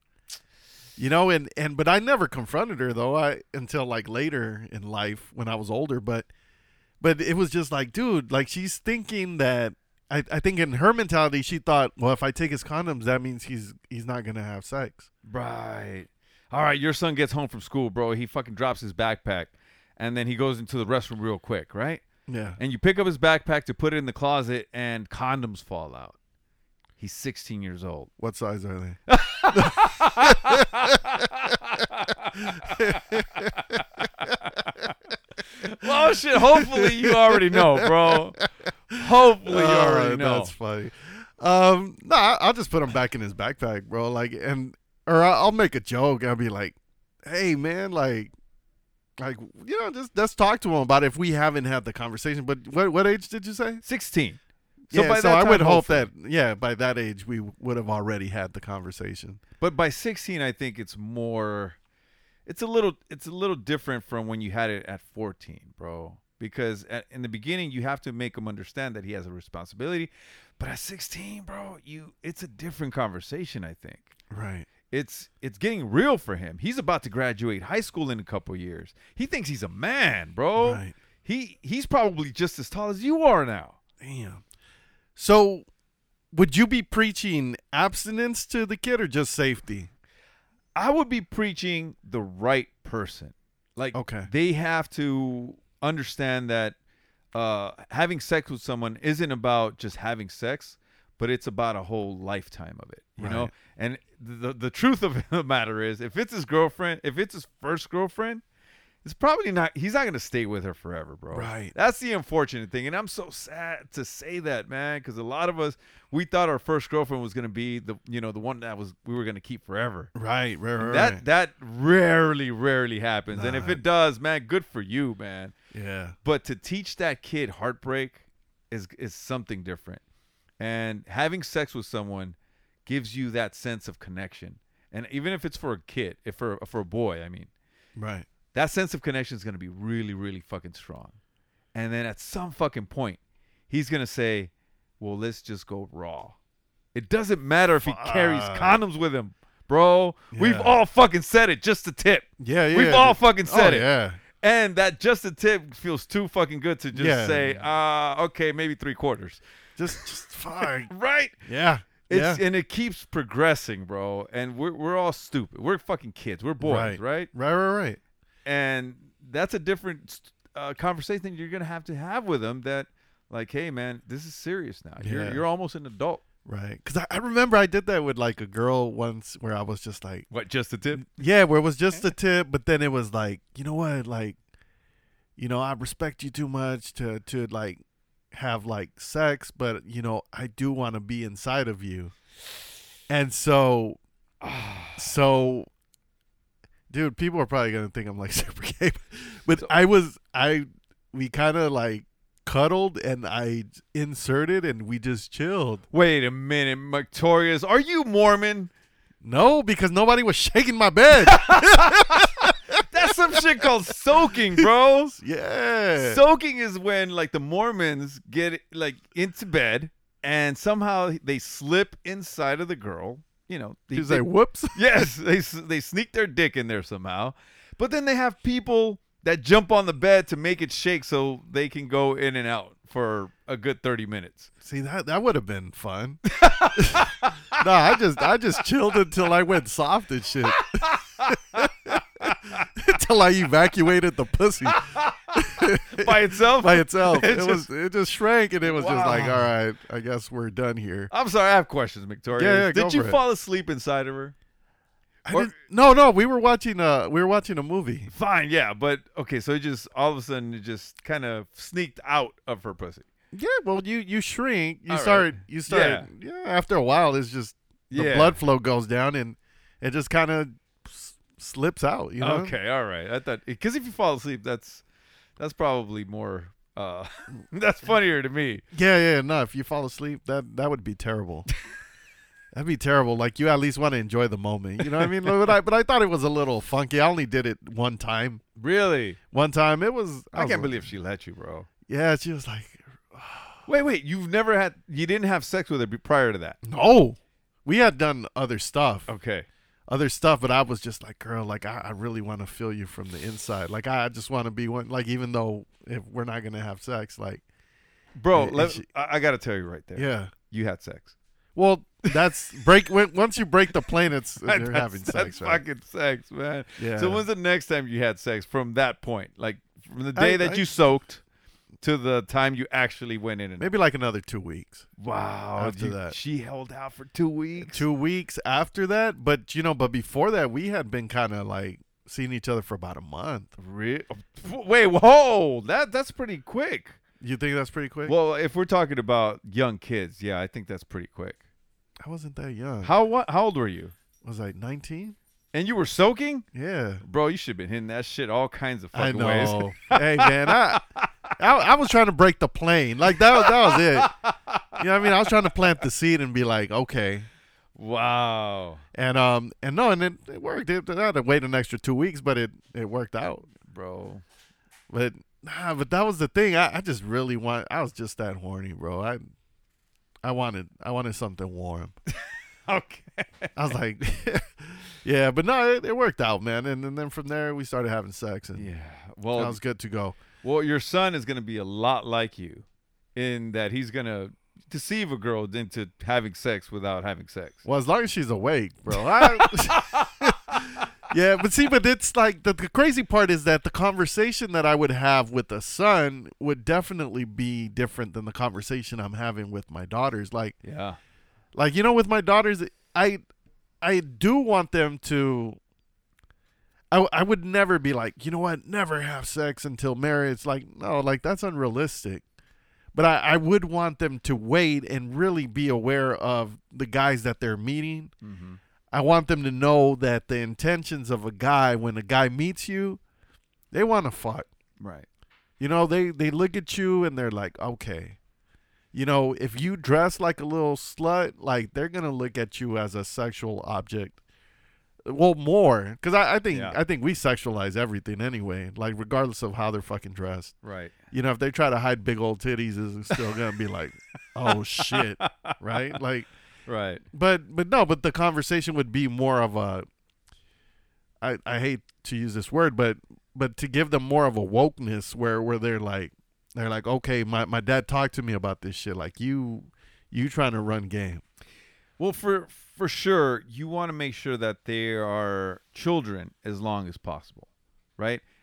But I never confronted her though. Until like later in life when I was older. But it was just like, dude, like she's thinking that I think in her mentality she thought, well, if I take his condoms, that means he's not gonna have sex. Right. All right, your son gets home from school, bro. He fucking drops his backpack, and then he goes into the restroom real quick, right? Yeah. And you pick up his backpack to put it in the closet, and condoms fall out. He's 16 years old. What size are they? Well, shit, hopefully you already know, bro. Hopefully you already know. That's funny. No, I'll just put him back in his backpack, bro. Like, or I'll make a joke. I'll be like, hey, man, like, just let's talk to him about it if we haven't had the conversation. But what age did you say? 16. So by that time, I would hope that, by that age, we would have already had the conversation. But by 16, I think it's a little different from when you had it at 14, bro. Because in the beginning, you have to make him understand that he has a responsibility. But at 16, bro, it's a different conversation, I think. Right. It's getting real for him. He's about to graduate high school in a couple years. He thinks he's a man, bro. Right. He's probably just as tall as you are now. Damn. So, would you be preaching abstinence to the kid or just safety? I would be preaching the right person. Like, okay, they have to understand that having sex with someone isn't about just having sex, but it's about a whole lifetime of it, you know? And the truth of the matter is, if it's his girlfriend, if it's his first girlfriend, it's probably not, he's not going to stay with her forever, bro. Right. That's the unfortunate thing. And I'm so sad to say that, man, because a lot of us, we thought our first girlfriend was going to be the one that we were going to keep forever. Right. That rarely happens. And if it does, man, good for you, man. Yeah. But to teach that kid heartbreak is something different. And having sex with someone gives you that sense of connection. And even if it's for a kid, for a boy, I mean. Right. That sense of connection is going to be really, really fucking strong. And then at some fucking point, he's going to say, well, let's just go raw. It doesn't matter if he carries condoms with him, bro. Yeah. We've all fucking said it, just a tip. Yeah. We've all fucking said it. Yeah. And that just a tip feels too fucking good to just say, okay, maybe 3/4. Just fine. Right? Yeah. And it keeps progressing, bro. And we're all stupid. We're fucking kids. We're boys, right? Right. And that's a different a conversation you're gonna have to have with them. That like, hey man, this is serious now. Yeah. You're almost an adult. Right. Because I remember I did that with like a girl once where I was just like, What? Just a tip? yeah, where it was just a tip, but then it was like, you know what, like, I respect you too much to like have like sex, but I do want to be inside of you. And so dude, people are probably gonna think I'm like super gay, but we kind of like cuddled and I inserted and we just chilled. Wait a minute, Victorious, are you Mormon? No, because nobody was shaking my bed. That's some shit called soaking, bro. Yeah. Soaking is when like the Mormons get like into bed and somehow they slip inside of the girl. You say whoops. Yes, they sneak their dick in there somehow, but then they have people that jump on the bed to make it shake so they can go in and out for a good 30 minutes. See, that would have been fun. No, I just chilled until I went soft and shit. Until I evacuated the pussy. By itself? By itself. It just shrank and it was just like, all right, I guess we're done here. I'm sorry, I have questions, Victoria. Yeah, Did you fall asleep inside of her? No, we were watching a movie. Fine, yeah, but okay, so it just all of a sudden it just kind of sneaked out of her pussy. Yeah, well, you shrink, you All start, right. yeah. After a while, it's just the blood flow goes down and it just kind of slips out. Okay, all right. I thought because if you fall asleep, that's probably more. That's funnier to me. Yeah. No, if you fall asleep, that would be terrible. That'd be terrible. Like you at least want to enjoy the moment. You know what I mean? But I thought it was a little funky. I only did it one time. Really? One time. It was. I can't believe she let you, bro. Yeah, she was like. Wait. You didn't have sex with her prior to that? No, we had done other stuff. Okay. Other stuff, but I was just like, girl, like I really want to feel you from the inside. Like I just want to be one. Like even though if we're not gonna have sex, like, bro, I gotta tell you right there. Yeah, you had sex. Well, that's once you break the plane, you're having sex. That's right? fucking sex, man. Yeah. So when's the next time you had sex from that point? Like from the day that you soaked to the time you actually went in and maybe like another 2 weeks. Wow. After that. She held out for 2 weeks. 2 weeks after that, but before that we had been kind of like seeing each other for about a month. Wait, whoa. That's pretty quick. You think that's pretty quick? Well, if we're talking about young kids, yeah, I think that's pretty quick. I wasn't that young. How old were you? I was like 19. And you were soaking? Yeah. Bro, you should have been hitting that shit all kinds of fucking ways. I know. Hey, man, I was trying to break the plane. Like, that was it. You know what I mean? I was trying to plant the seed and be like, okay. Wow. And it worked. I had to wait an extra 2 weeks, but it worked out. Bro. But that was the thing. I just really I was just that horny, bro. I wanted something warm. Okay. I was like, yeah, but no, it worked out, man. And then from there we started having sex, and I was good to go. Well, your son is going to be a lot like you, in that he's going to deceive a girl into having sex without having sex. Well, as long as she's awake, bro. Yeah, but it's like the crazy part is that the conversation that I would have with the son would definitely be different than the conversation I'm having with my daughters. Like, yeah, like with my daughters, I do want them to. I would never be like, you know what, never have sex until marriage. It's like, no, like that's unrealistic. But I would want them to wait and really be aware of the guys that they're meeting. Mm-hmm. I want them to know that the intentions of a guy, when a guy meets you, they want to fuck. Right. They look at you and they're like, okay. If you dress like a little slut, like they're going to look at you as a sexual object. Well, more. Because I think we sexualize everything anyway, like regardless of how they're fucking dressed. Right. If they try to hide big old titties, it's still going to be like, oh, shit. Right? Like. Right. But the conversation would be more of a, I hate to use this word, but to give them more of a wokeness where they're like, okay, my dad talked to me about this shit. Like you trying to run game. Well, for sure, you want to make sure that they are children as long as possible, right?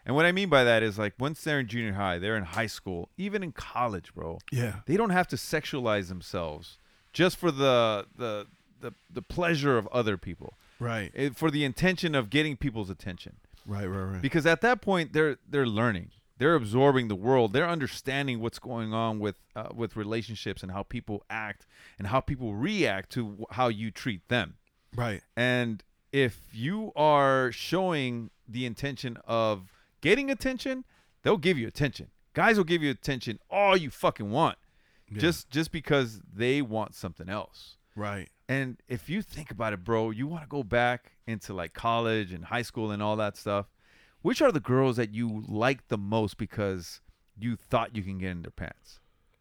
And what I mean by that is like once they're in junior high, they're in high school, even in college, bro. Yeah. They don't have to sexualize themselves just for the pleasure of other people. Right. For the intention of getting people's attention. Right. Because at that point they're learning. They're absorbing the world. They're understanding what's going on with relationships and how people act and how people react to how you treat them. Right. And if you are showing the intention of getting attention, they'll give you attention. Guys will give you attention all you fucking want. Yeah. Just because they want something else. Right. And if you think about it, bro, you want to go back into like college and high school and all that stuff. Which are the girls that you like the most because you thought you can get in their pants?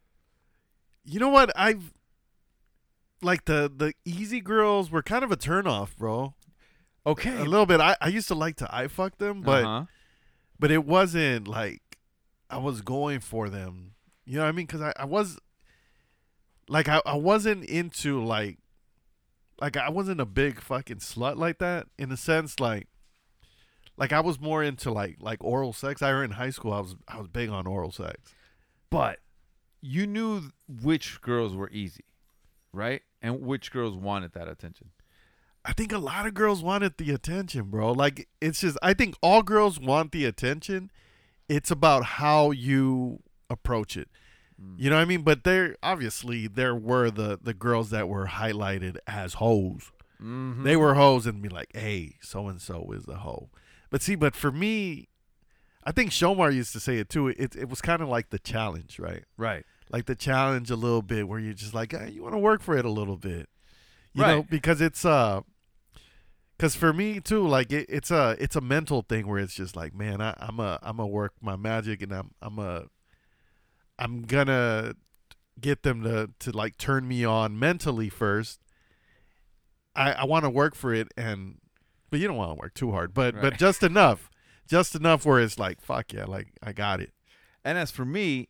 You know what? I've like the easy girls were kind of a turnoff, bro. Okay. A little bit. I used to like to eye fuck them, but it wasn't like I was going for them. You know what I mean? Because I was like I wasn't into like I wasn't a big fucking slut like that in a sense like I was more into like oral sex. I were in high school. I was big on oral sex. But you knew which girls were easy, right? And which girls wanted that attention. I think a lot of girls wanted the attention, bro. Like it's just I think all girls want the attention. It's about how you approach it. You know what I mean? But there were the girls that were highlighted as hoes. Mm-hmm. They were hoes and be like, hey, so and so is a hoe. But for me, I think Shomar used to say it too. It was kind of like the challenge, right? Right. Like the challenge a little bit where you're just like, hey, you want to work for it a little bit. You right. know, because it's because for me too, like it's a mental thing where it's just like, man, I'm a work my magic and I'm gonna get them to like turn me on mentally first. I want to work for it but you don't want to work too hard, but just enough where it's like, fuck yeah, like I got it. And as for me,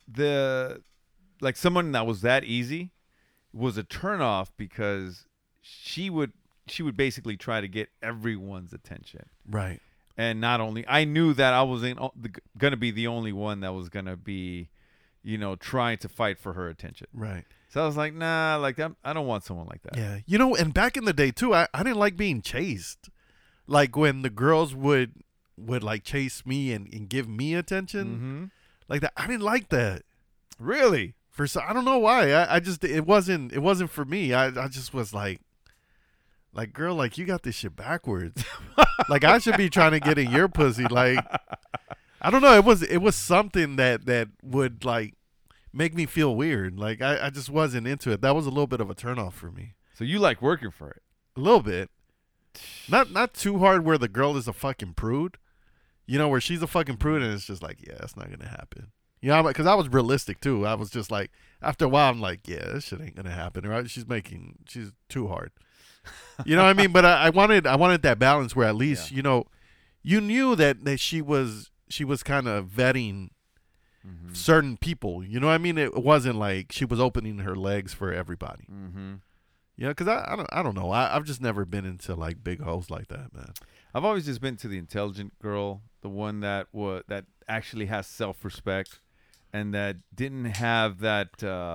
like someone that was that easy was a turnoff because she would basically try to get everyone's attention. Right. And not only I knew that I wasn't going to be the only one that was going to be, trying to fight for her attention. Right. So I was like, nah, like I don't want someone like that. Yeah. And back in the day too, I didn't like being chased. Like when the girls would like chase me and give me attention like that. I didn't like that. Really? I don't know why. I just, it wasn't for me. I just was like, girl, like you got this shit backwards. Like I should be trying to get in your pussy. Like, I don't know. It was something that would like make me feel weird. Like I just wasn't into it. That was a little bit of a turnoff for me. So you like working for it? A little bit. Not too hard where the girl is a fucking prude. Where she's a fucking prude and it's just like, yeah, that's not going to happen. Because I was realistic too. I was just like, after a while, I'm like, yeah, this shit ain't going to happen. Right? She's too hard. You know what I mean? But I wanted that balance where at least, you knew that she was kind of vetting certain people. You know what I mean? It wasn't like she was opening her legs for everybody. Mm-hmm. Yeah, because I don't know. I've just never been into like big hoes like that, man. I've always just been to the intelligent girl, the one that actually has self-respect, and that didn't have that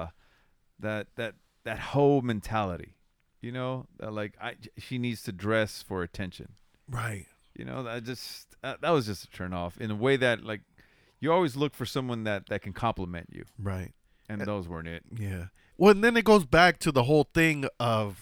hoe mentality. She needs to dress for attention. Right. That was just a turn off in a way that like you always look for someone that can compliment you. Right. And those weren't it. Yeah. Well, and then it goes back to the whole thing of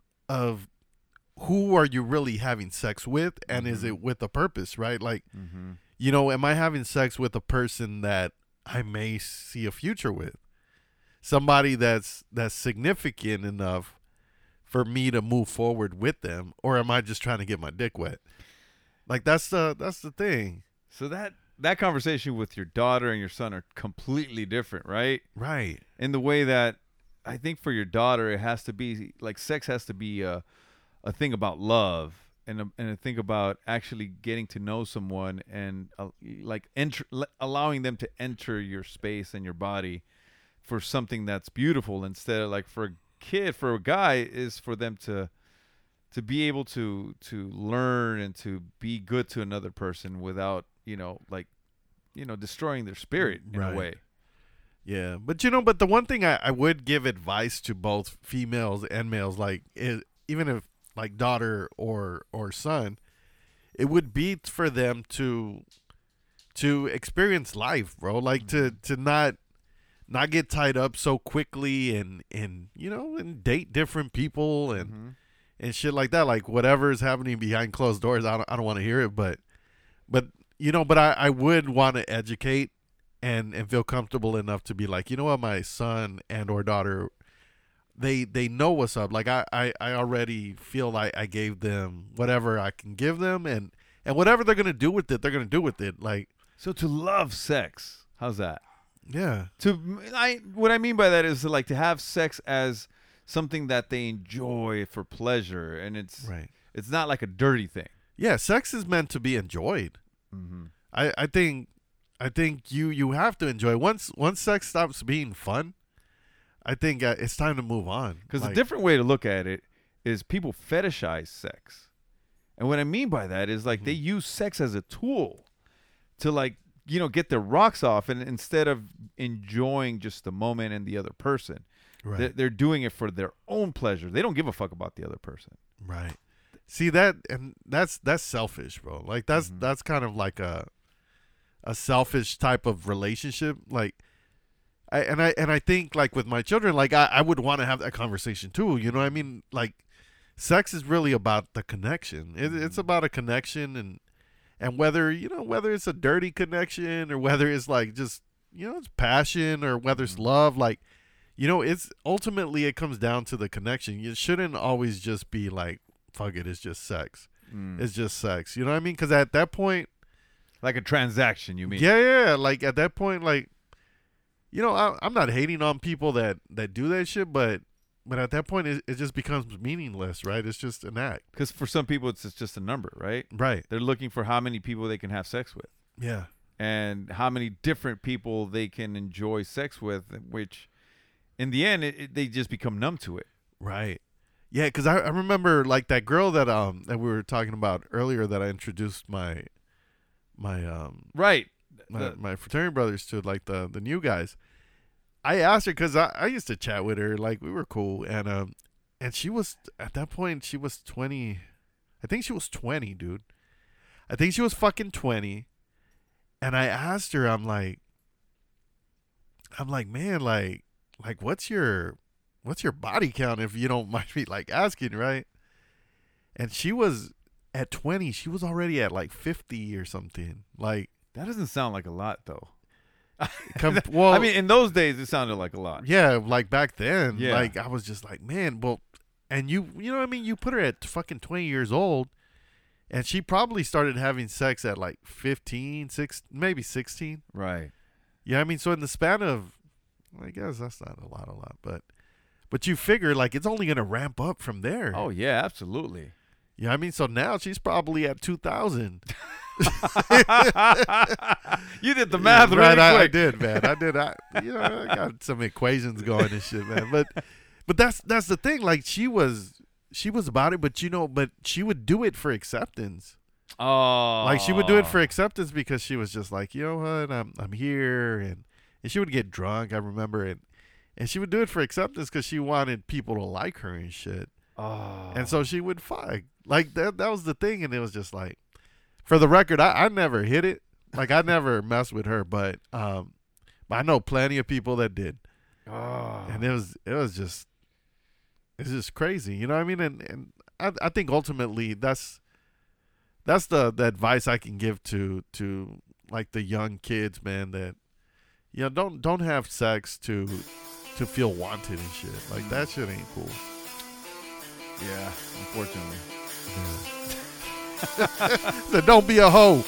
who are you really having sex with, and is it with a purpose, right? Like, am I having sex with a person that I may see a future with? Somebody that's significant enough for me to move forward with them, or am I just trying to get my dick wet? Like that's the thing. So that conversation with your daughter and your son are completely different, right? Right. In the way that I think for your daughter, it has to be like sex has to be a thing about love and a thing about actually getting to know someone and allowing them to enter your space and your body for something that's beautiful, instead of like for a guy is for them to be able to learn and to be good to another person without destroying their spirit in a way. Yeah, but but the one thing I would give advice to both females and males, like even if like daughter or son, it would be for them to experience life, bro. Like to not get tied up so quickly and date different people and shit like that. Like whatever is happening behind closed doors, I don't want to hear it, but I would want to educate and feel comfortable enough to be like, you know what, my son and or daughter, they know what's up. Like I already feel like I gave them whatever I can give them, and whatever they're gonna do with it, they're gonna do with it. Like, so to love sex, how's that? Yeah. What I mean by that is to have sex as something that they enjoy for pleasure, and it's not like a dirty thing. Yeah, sex is meant to be enjoyed. Mm-hmm. I think you have to enjoy. Once sex stops being fun, I think it's time to move on. Because a different way to look at it is people fetishize sex. And what I mean by that is they use sex as a tool to get their rocks off, and instead of enjoying just the moment and the other person, they're doing it for their own pleasure. They don't give a fuck about the other person. Right. See that's selfish, bro. Like that's kind of like a selfish type of relationship. Like I think like with my children, like I would want to have that conversation too. You know what I mean? Like sex is really about the connection. It's about a connection, and whether it's a dirty connection or whether it's like just it's passion or whether it's love, like it's ultimately it comes down to the connection. You shouldn't always just be like, fuck it, it's just sex. It's just sex. You know what I mean? Because at that point, like a transaction, you mean? Yeah. Like at that point, like I'm not hating on people that do that shit, but at that point, it just becomes meaningless, right? It's just an act. Because for some people, it's just a number, right? Right. They're looking for how many people they can have sex with. Yeah. And how many different people they can enjoy sex with, which in the end, they just become numb to it. Right. Yeah, because I remember like that girl that we were talking about earlier that I introduced my fraternity brothers to, like the new guys. I asked her because I used to chat with her, like we were cool, and she was at that point she was 20. I think she was 20, dude. I think she was fucking 20, and I asked her, I'm like, man, like what's your body count, if you don't mind me like asking, right? And she was at 20, she was already at like 50 or something. Like that doesn't sound like a lot though. Well, I mean, in those days it sounded like a lot. Yeah, like back then, yeah. Like I was just like, man, well, and you know what I mean? You put her at fucking 20 years old, and she probably started having sex at like 15, maybe 16. Right. Yeah, I mean, so in the span of, I guess that's not a lot, but you figure like it's only going to ramp up from there. Oh yeah, absolutely. Yeah, I mean, so now she's probably at 2,000. You did the math, right? Really I quick. did, man. I got some equations going and shit, man. But that's the thing. Like she was about it, but she would do it for acceptance. Oh, like she would do it for acceptance because she was just like, you know what, I'm here, and she would get drunk. I remember it, and she would do it for acceptance because she wanted people to like her and shit. Oh, and so she would fuck. Like that was the thing, and it was just like, for the record, I never hit it. Like I never messed with her, but I know plenty of people that did. Oh. And it's just crazy, you know what I mean? And I think ultimately that's the advice I can give to like the young kids, man, that don't have sex to feel wanted and shit. Like that shit ain't cool. Yeah, unfortunately. Yeah. So don't be a hoe.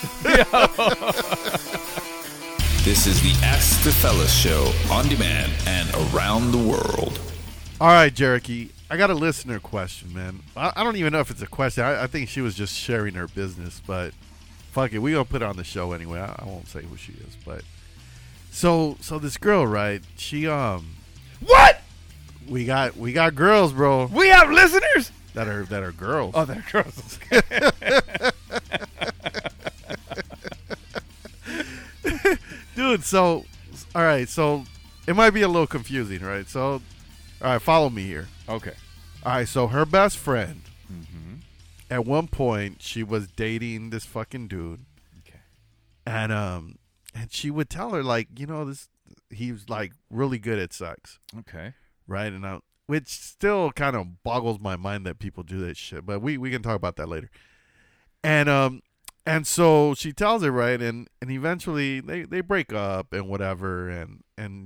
This is the Ask the Fellas show, on demand and around the world. All right, Jericho, I got a listener question, man. I don't even know if it's a question. I think she was just sharing her business, but fuck it, we gonna put it on the show anyway. I won't say who she is, but so this girl, right? She what? We got girls, bro. We have listeners that are girls. Oh, they're girls. So, all right. So it might be a little confusing, right? So, all right, follow me here. Okay. All right. So her best friend, at one point, she was dating this fucking dude. Okay. And she would tell her, like, he was like really good at sex. Okay. Right. And which still kind of boggles my mind that people do that shit. But we can talk about that later. And so she tells it, right, and eventually they break up and whatever, and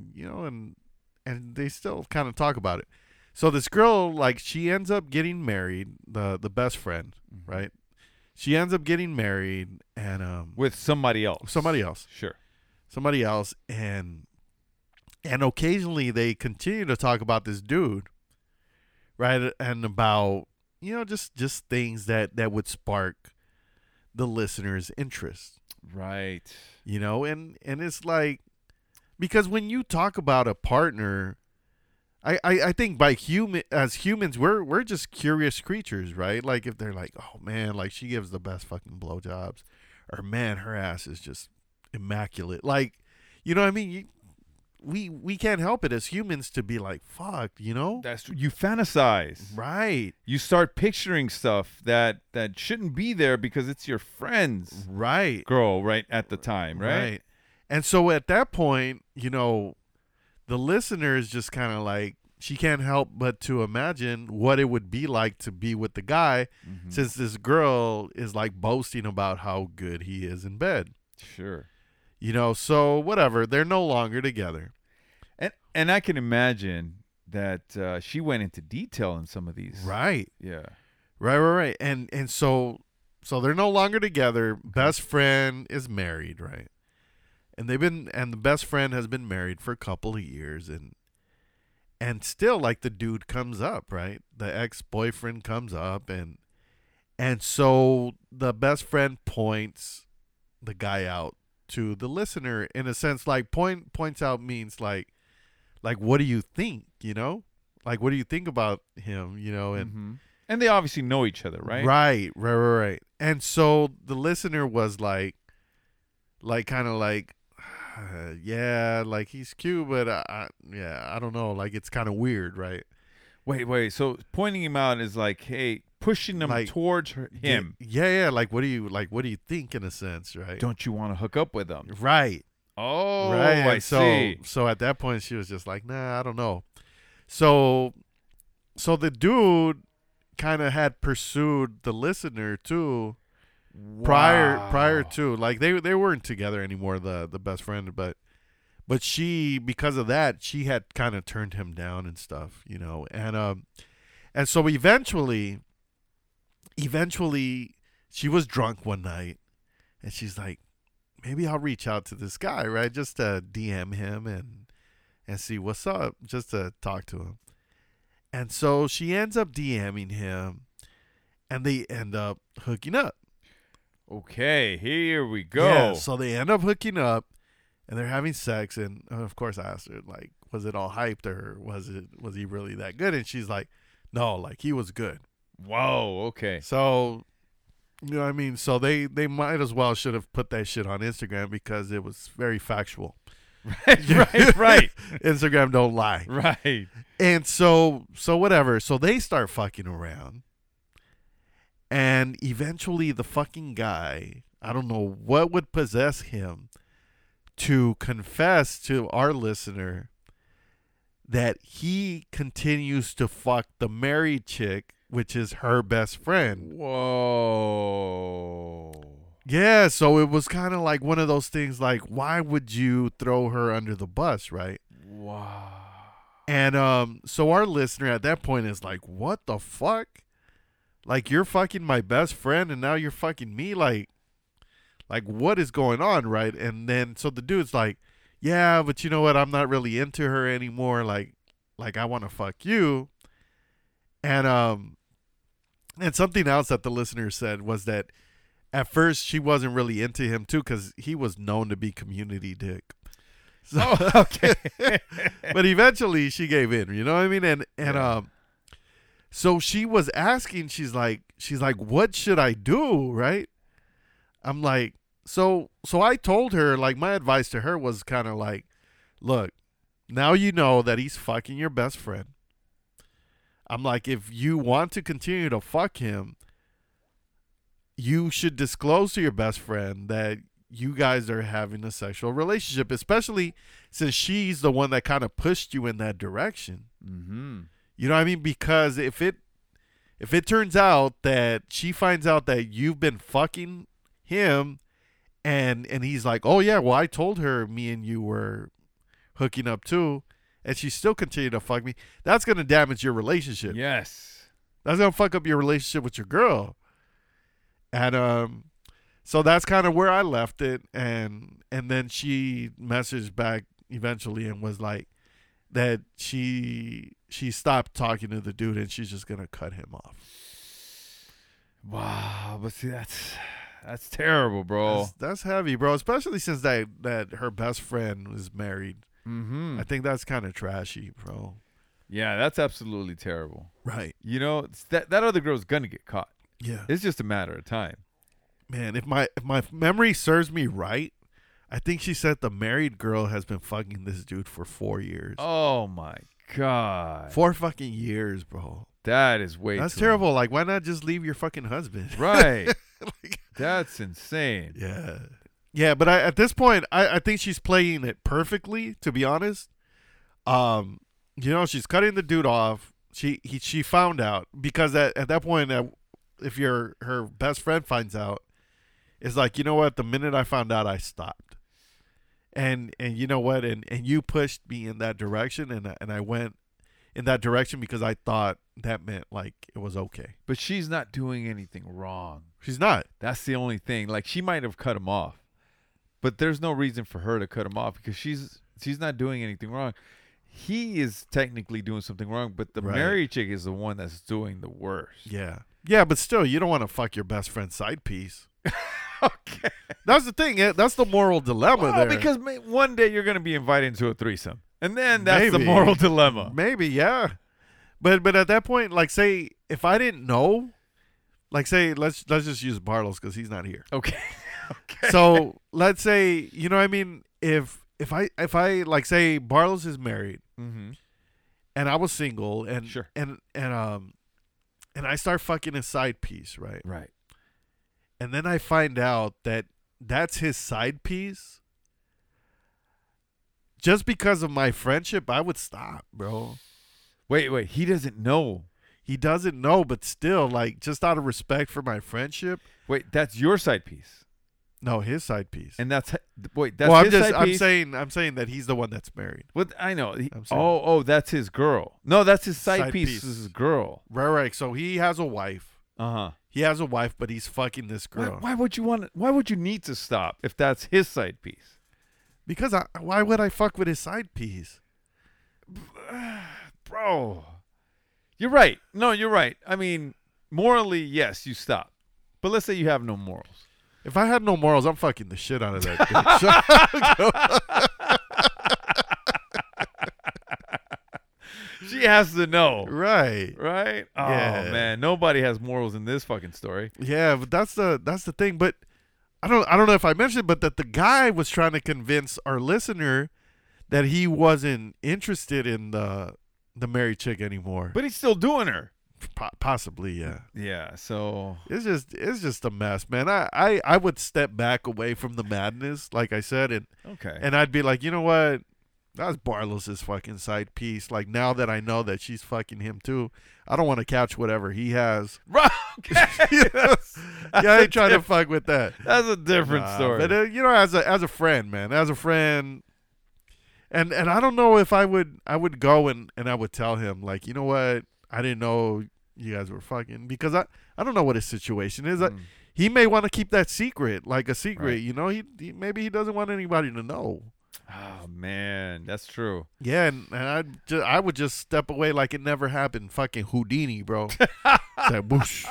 they still kind of talk about it. So this girl, like, she ends up getting married, the best friend, right? She ends up getting married and with somebody else. Sure. Somebody else, and occasionally they continue to talk about this dude, right? And about, just things that would spark the listener's interest. Right. And it's like, because when you talk about a partner, I think as humans, we're just curious creatures, right? Like, if they're like, oh man, like, she gives the best fucking blowjobs, or man, her ass is just immaculate. Like, you know what I mean? We can't help it as humans to be like, fuck, That's you fantasize. Right. You start picturing stuff that shouldn't be there because it's your friend's girl right at the time, right? And so at that point, the listener is just kind of like, she can't help but to imagine what it would be like to be with the guy, since this girl is like boasting about how good he is in bed. Sure. So whatever, they're no longer together. And I can imagine that she went into detail in some of these. Right. Yeah. Right. And so they're no longer together. Best friend is married, right? And the best friend has been married for a couple of years, and still, like, the dude comes up, right? The ex-boyfriend comes up, and so the best friend points the guy out to the listener, in a sense, like, points out means like, what do you think, like, what do you think about him, and they obviously know each other, right? Right. And so the listener was like kind of like, yeah, like, he's cute, but I don't know, like, it's kind of weird, right? Wait, so pointing him out is like, hey, pushing him, like, towards him. Yeah, like, what do you think, in a sense, right? Don't you want to hook up with him? Right. Oh, right. I see. So at that point, she was just like, nah, I don't know. So the dude kind of had pursued the listener too. Wow. Prior to, like, they weren't together anymore, the best friend, but she, because of that, she had kind of turned him down and stuff, and so eventually she was drunk one night, and she's like, maybe I'll reach out to this guy, right? Just to DM him and see what's up, just to talk to him. And so she ends up DMing him, and they end up hooking up. Okay, here we go. Yeah, so they end up hooking up, and they're having sex, and of course I asked her, like, was it all hyped, or was he really that good? And she's like, no, like, he was good. Whoa, okay. So, you know what I mean? So they might as well should have put that shit on Instagram, because it was very factual. Right. Instagram don't lie. Right. And so whatever. So they start fucking around. And eventually the fucking guy, I don't know what would possess him to confess to our listener that he continues to fuck the married chick, which is her best friend. Whoa. Yeah, so it was kind of like one of those things, like, why would you throw her under the bus, right? Wow. And so our listener at that point is like, what the fuck? Like, you're fucking my best friend, and now you're fucking me? Like, what is going on, right? And then, so the dude's like, yeah, but you know what? I'm not really into her anymore. Like I want to fuck you. And something else that the listener said was that at first she wasn't really into him too, because he was known to be community dick. So, okay. But eventually she gave in, you know what I mean? And so she was asking, she's like, what should I do, right? I'm like, so I told her, like, my advice to her was kind of like, look, now you know that he's fucking your best friend. I'm like, if you want to continue to fuck him, you should disclose to your best friend that you guys are having a sexual relationship, especially since she's the one that kind of pushed you in that direction. Mm-hmm. You know what I mean? Because if it turns out that she finds out that you've been fucking him, and he's like, oh yeah, well, I told her me and you were hooking up too, and she still continued to fuck me, that's going to damage your relationship. Yes. That's going to fuck up your relationship with your girl. And so that's kind of where I left it, and then she messaged back eventually and was like that she stopped talking to the dude and she's just going to cut him off. Wow, but see, that's terrible, bro. That's heavy, bro, especially since that her best friend was married. Mm-hmm. I think that's kind of trashy, bro. Yeah, that's absolutely terrible. Right. You know, that other girl's gonna get caught. Yeah. It's just a matter of time. Man, if my memory serves me right, I think she said the married girl has been fucking this dude for 4 years. Oh my God. 4 fucking years, bro. That is way That's too terrible. long. Like, why not just leave your fucking husband? Right. Like, That's insane. yeah. Yeah, but at this point, I think she's playing it perfectly, to be honest. You know, she's cutting the dude off. She found out, because at that point, if her best friend finds out, it's like, you know what? The minute I found out, I stopped. And you know what? And you pushed me in that direction, and I went in that direction because I thought that meant like it was okay. But she's not doing anything wrong. She's not. That's the only thing. Like, she might have cut him off, but there's no reason for her to cut him off because she's not doing anything wrong. He is technically doing something wrong, but the Right. married chick is the one that's doing the worst. Yeah. Yeah, but still, you don't want to fuck your best friend's side piece. Okay. That's the thing. That's the moral dilemma Well, there. because one day you're going to be invited into a threesome, and then that's the Maybe. moral dilemma. Maybe, yeah. But at that point, like, say if I didn't know, like, say let's just use Bartles because he's not here. Okay. Okay. So let's say, you know what I mean, if I like, say Bartles is married, Mm-hmm. and I was single, and Sure. and I start fucking his side piece, right? Right. And then I find out that that's his side piece. Just because of my friendship, I would stop, bro. Wait. He doesn't know. He doesn't know, but still, like, just out of respect for my friendship. Wait, that's your side piece, No, his side piece. and that's well, his side piece. I'm saying that he's the one that's married. What I know. I'm saying- That's his girl. No, that's his side Side piece. piece. Is his girl. Right. So he has a wife. Uh-huh. He has a wife, but he's fucking this girl. Why would you need to stop if that's his side piece? Because why would I fuck with his side piece? Bro. You're right. No, you're right. I mean, morally, yes, you stop. But let's say you have no morals. If I had no morals, I'm fucking the shit out of that bitch. She has to know. Right. Right? Oh, Yeah. man. Nobody has morals in this fucking story. Yeah, but that's the thing. But I don't know if I mentioned, but that the guy was trying to convince our listener that he wasn't interested in the married chick anymore. But he's still doing her. Possibly, yeah. Yeah, so It's just a mess, man. I would step back away from the madness, like I said, okay. and I'd be like, you know what? That's Bartles' fucking side piece. Like, now that I know that she's fucking him too, I don't want to catch whatever he has. Right, okay. You know? Yeah, I ain't trying to fuck with that. That's a different story. But you know, as a friend, man, as a friend, and I don't know if I would go and I would tell him, like, you know what, I didn't know you guys were fucking, because I don't know what his situation is. He may want to keep that secret, like a secret. Right. You know, he maybe he doesn't want anybody to know. Oh man, that's true. Yeah, and I would just step away like it never happened. Fucking Houdini, bro. That whoosh.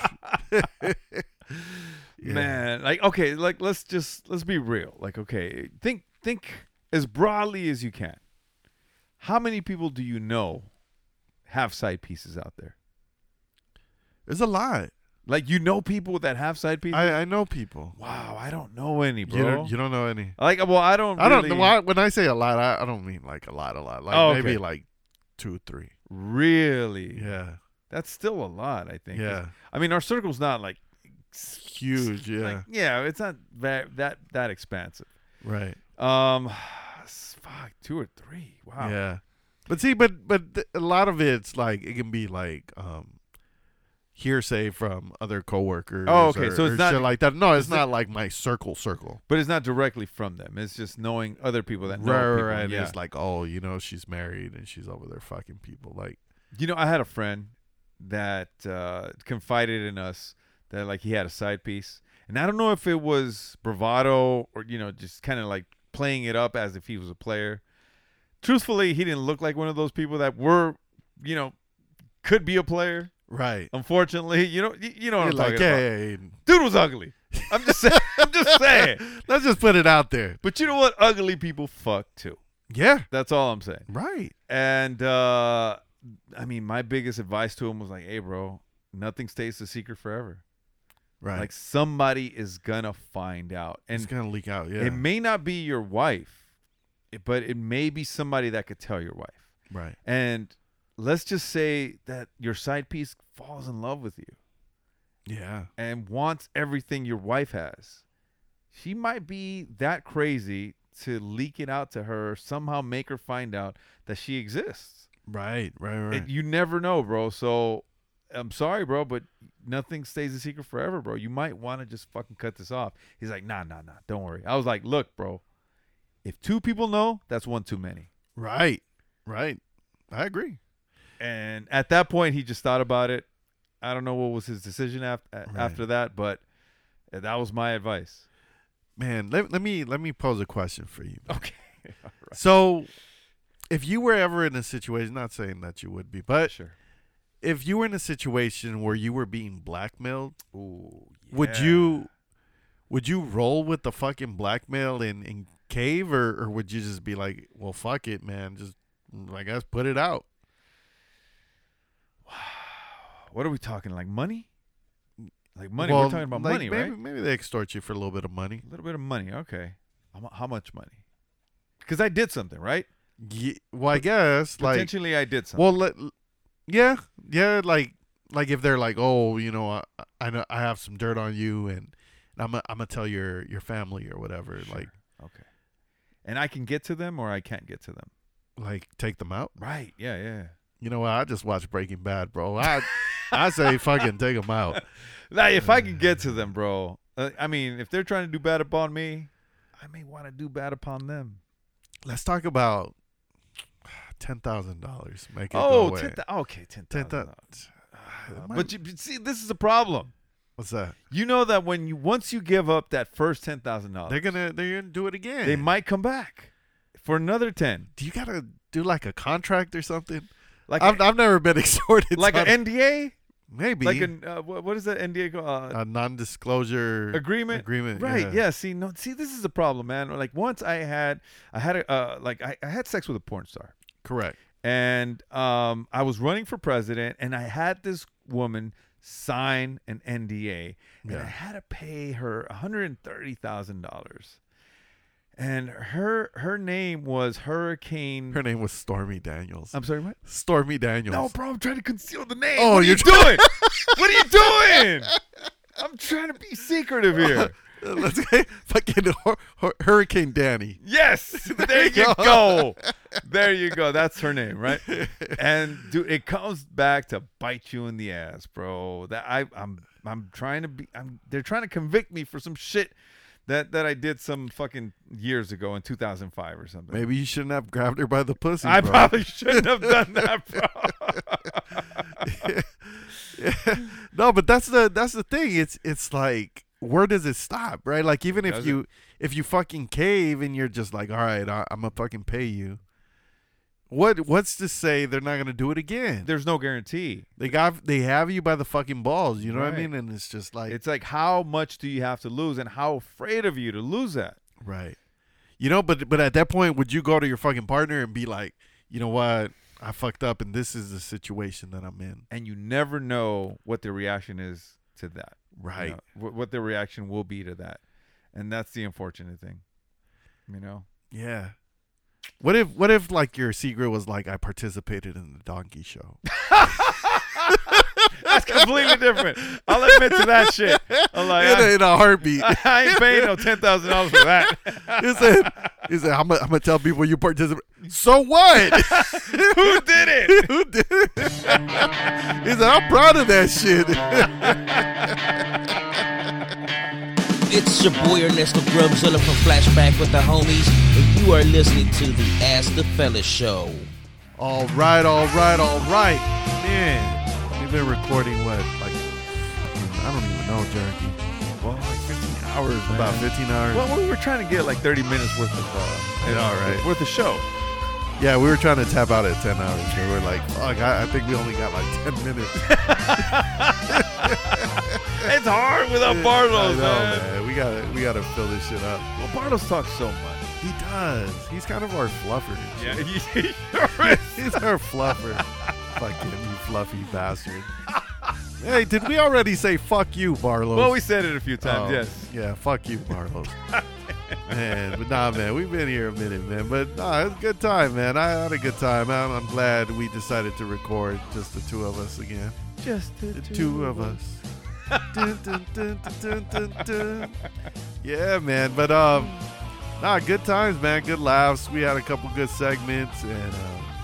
Yeah. Man, like, okay, like let's be real. Like, okay, think as broadly as you can. How many people do you know have side pieces out there? There's a lot. Like, you know people that have side pieces? I know people. Wow, I don't know any, bro. You don't know any. Like, well, I don't know. When I say a lot, I don't mean like a lot. Like maybe like 2 or 3. Really? Yeah. That's still a lot, I think. Yeah. I mean, our circle's not like huge. Yeah. Like, it's not that expansive. Right. Fuck, 2 or 3. Wow. Yeah. But see, but a lot of it's like it can be like hearsay from other coworkers. Oh, okay. Or, so it's not shit like that. No, it's not like my circle. But it's not directly from them. It's just knowing other people that know people. Right. Yeah. It's like, oh, she's married and she's over there fucking people. Like, I had a friend that confided in us that like he had a side piece, and I don't know if it was bravado or just kind of like playing it up as if he was a player. Truthfully, he didn't look like one of those people that were, could be a player. Right. Unfortunately, you know what I'm talking about. Hey. Dude was ugly. I'm just saying. Let's just put it out there. But you know what? Ugly people fuck too. Yeah. That's all I'm saying. Right. And I mean, my biggest advice to him was like, hey, bro, nothing stays a secret forever. Right. Like, somebody is gonna find out, and it's gonna leak out. Yeah. It may not be your wife, but it may be somebody that could tell your wife. Right. And let's just say that your side piece falls in love with you. Yeah. And wants everything your wife has. She might be that crazy to leak it out to her, somehow make her find out that she exists. Right. You never know, bro. So I'm sorry, bro, but nothing stays a secret forever, bro. You might want to just fucking cut this off. He's like, nah, don't worry. I was like, look, bro, if 2 people know, that's 1 too many. Right. I agree. And at that point, he just thought about it. I don't know what was his decision after that, but that was my advice. Man, let me pose a question for you. Okay. Right. So, if you were ever in a situation, not saying that you would be, but sure, if you were in a situation where you were being blackmailed, would you roll with the fucking blackmail and cave, or would you just be like, well, fuck it, man, just I guess put it out? What are we talking? Like money? Like money? Well, we're talking about money, right? Maybe they extort you for a little bit of money. A little bit of money, okay. How much money? Because I did something, right? Yeah, well, I guess potentially I did something. Well, yeah. Like if they're like, oh, I know I have some dirt on you, and I'm gonna tell your family or whatever. Sure. Like, okay. And I can get to them, or I can't get to them. Like, take them out. Right? Yeah. You know what? I just watched Breaking Bad, bro. I say fucking take them out. Like, if I can get to them, bro. I mean, if they're trying to do bad upon me, I may want to do bad upon them. Let's talk about $10,000. Make it go away. Okay, $10,000. But you see, this is a problem. What's that? You know that once you give up that first $10,000, they're gonna do it again. They might come back for another 10. Do you gotta do like a contract or something? Like I've never been extorted. Like an NDA? Maybe. Like what is that NDA called? A non-disclosure agreement. Right. Yeah. See, this is the problem, man. Like, once I had sex with a porn star. Correct. And I was running for president, and I had this woman sign an NDA, and I had to pay her $130,000. And her name was Hurricane. Her name was Stormy Daniels. I'm sorry, what? Stormy Daniels. No, bro, I'm trying to conceal the name. Oh, what are you doing? What are you doing? I'm trying to be secretive here. Let's get fucking Hurricane Danny. Yes, there you go. There you go. That's her name, right? And dude, it comes back to bite you in the ass, bro. That I'm trying to be. They're trying to convict me for some shit that I did some fucking years ago in 2005 or something. Maybe you shouldn't have grabbed her by the pussy. I bro. probably shouldn't have done that, bro. Yeah. No, but that's the thing. It's like, where does it stop, right? Like, even if you fucking cave and you're just like, all right, I'm gonna fucking pay you. What's to say they're not gonna do it again? There's no guarantee. They have you by the fucking balls. You know what I mean? And it's just like, it's like, how much do you have to lose, and how afraid of you to lose that? Right. But at that point, would you go to your fucking partner and be like, you know what? I fucked up, and this is the situation that I'm in. And you never know what their reaction is to that. Right. You know, what their reaction will be to that. And that's the unfortunate thing. You know? Yeah. What if like your secret was like, I participated in the donkey show? That's completely different. I'll admit to that shit. I'm like, in a heartbeat. I ain't paying no $10,000 for that. He said, I'm gonna tell people you participate. So what? Who did it? Who did it? He said, I'm proud of that shit. It's your boy Ernesto Grubzilla from Flashback with the Homies, and you are listening to the Ask the Fellas show. All right. Man, we've been recording what? Like, I don't even know, Jerky. Well, like 15 hours, man. About 15 hours. Well, we were trying to get like 30 minutes worth of worth of show. Yeah, we were trying to tap out at 10 hours. So we were like, fuck, I think we only got like 10 minutes. It's hard without Bartles, man. We gotta fill this shit up. Well, Bartles talks so much. He does. He's kind of our fluffer. Yeah, he sure is. He's our fluffer. Fuck him, you fluffy bastard. Hey, did we already say fuck you, Barlow? Well, we said it a few times, yes. Yeah, fuck you, Barlow. Man, but nah, man, we've been here a minute, man. But nah, it was a good time, man. I had a good time. I'm glad we decided to record just the two of us again. Just the two of us. Dun, dun, dun, dun, dun, dun. Yeah, man. But nah, good times, man. Good laughs. We had a couple good segments, and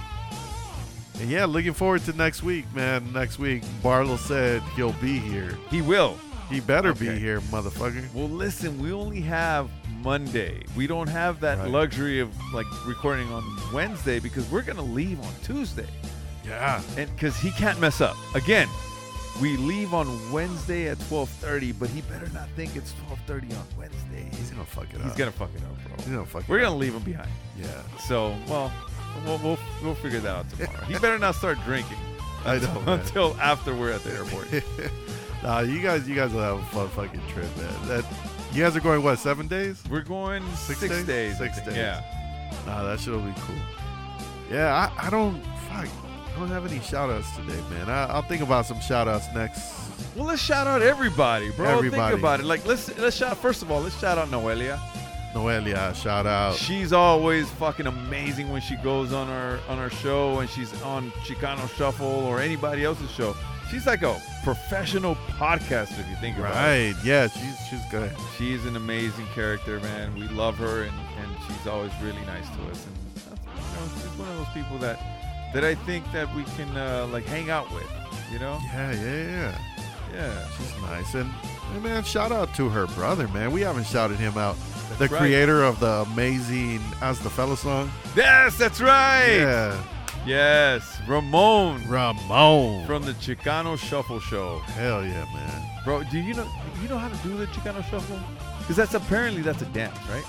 yeah, looking forward to next week, man. Next week, Barlow said he'll be here. He will. He better be here, motherfucker. Well, listen, we only have Monday. We don't have that luxury of like recording on Wednesday because we're gonna leave on Tuesday. Yeah, and because he can't mess up again. We leave on Wednesday at 12:30, but he better not think it's 12:30 on Wednesday. He's gonna fuck it up. He's gonna fuck it up, bro. He's gonna fuck it up. We're gonna leave him behind. Yeah. So, well, we'll figure that out tomorrow. He better not start drinking. I know, until after we're at the airport. Nah, you guys will have a fun fucking trip, man. You guys are going what? 7 days? We're going 6 days. 6 days. Yeah. Nah, that shit'll be cool. Yeah, I don't have any shout outs today, man. I'll think about some shout outs next. Well, let's shout out everybody, bro. Everybody. Think about it. Like let's shout first of all, let's shout out Noelia. Noelia, shout out. She's always fucking amazing when she goes on our show and she's on Chicano Shuffle or anybody else's show. She's like a professional podcaster if you think about it. Right. Yeah, she's good. She's an amazing character, man. We love her and she's always really nice to us. And she's one of those people that I think that we can like hang out with, you know? Yeah. Yeah. She's nice. And man, shout out to her brother, man. We haven't shouted him out. That's the right. creator of the amazing As the Fella song. Yes, that's right. Yeah. Yes, Ramon from the Chicano Shuffle show. Hell yeah, man. Bro, do you know how to do the Chicano Shuffle? Because that's a dance, right?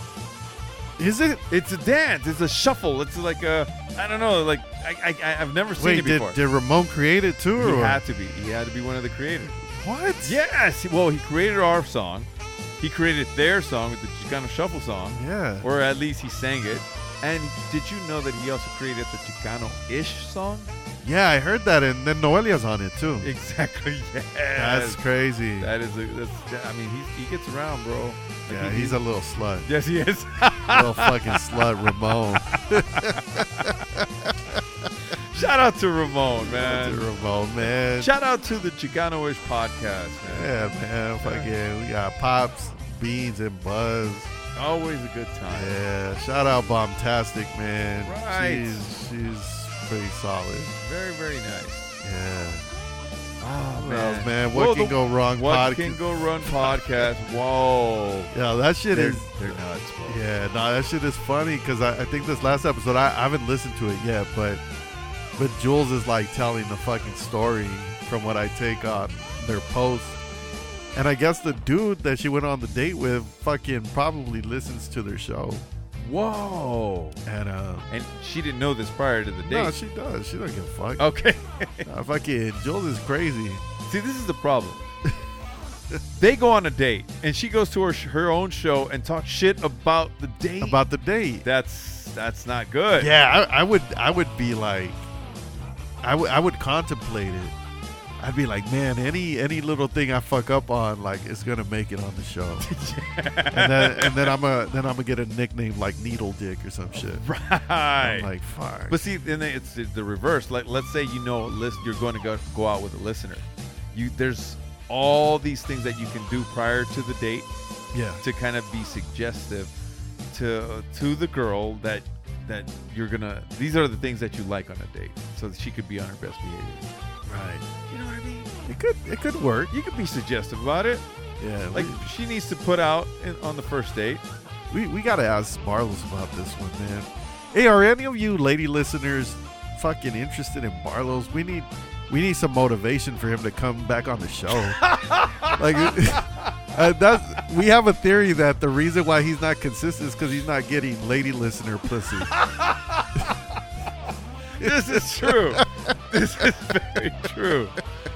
Is it? It's a dance. It's a shuffle. It's like a, I don't know, like I've never seen it before. Did Ramon create it too? He had to be. He had to be one of the creators. What? Yes. Well, he created our song. He created their song with the Chicano Shuffle song. Yeah. Or at least he sang it. And did you know that he also created the Chicano-ish song? Yeah, I heard that, and then Noelia's on it too. Exactly. Yes. That's crazy. I mean, he gets around, bro. Like yeah, he's a little slut. Yes, he is. Little fucking slut, Ramon. Shout out to Ramon, man. Shout out to Ramon, man. Shout out to the Chicano-ish podcast, man. Yeah, man. Fucking, we got Pops, Beans, and Buzz. Always a good time. Yeah. Shout out Bombtastic, man. Right. She's pretty solid. Very, very nice. Yeah. Oh, man. What can go wrong? What can go wrong podcast? Whoa. Yeah, that shit They're nuts, bro. Yeah, no, that shit is funny because I think this last episode, I haven't listened to it yet, but Jules is like telling the fucking story from what I take on their posts. And I guess the dude that she went on the date with fucking probably listens to their show. Whoa. And she didn't know this prior to the date. No, she does. She doesn't give a fuck. Okay. Fucking Jules is crazy. See, this is the problem. They go on a date, and she goes to her own show and talks shit about the date. About the date. That's not good. Yeah, I would be like, I would contemplate it. I'd be like, man, any little thing I fuck up on, like, it's gonna make it on the show. and then I'm gonna get a nickname like Needle Dick or some shit. Right. I'm like, fuck. But see, then it's the reverse. Like, let's say you're going to go out with a listener. There's all these things that you can do prior to the date. Yeah. To kind of be suggestive to the girl that you're gonna. These are the things that you like on a date, so that she could be on her best behavior. Right. You know what I mean? It could work. You could be suggestive about it. Yeah. Like she needs to put out on the first date. We gotta ask Barlow's about this one, man. Hey, are any of you lady listeners fucking interested in Barlow's? We need some motivation for him to come back on the show. Like we have a theory that the reason why he's not consistent is because he's not getting lady listener pussy. This is true. This is very true.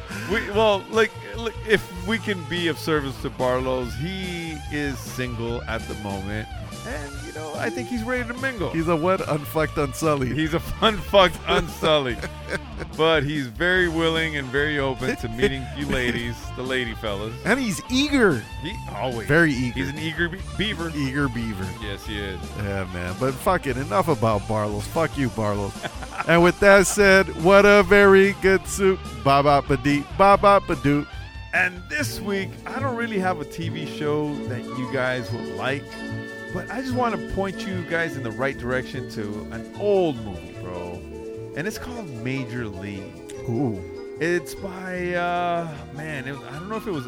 If we can be of service to Barlow's, he is single at the moment, and I think he's ready to mingle. He's a what? Unfucked Unsullied. He's a unfucked Unsullied, but he's very willing and very open to meeting you ladies, the lady fellas. And he's eager. He always very eager. He's an eager beaver. Eager beaver. Yes, he is. Yeah, man. But fuck it. Enough about Barlow's. Fuck you, Barlow's. And with that said, what a very good soup. Ba-ba-ba-dee, ba-ba-ba-doo. And this week, I don't really have a TV show that you guys would like, but I just want to point you guys in the right direction to an old movie, bro. And it's called Major League. Ooh. It's by, I don't know if it was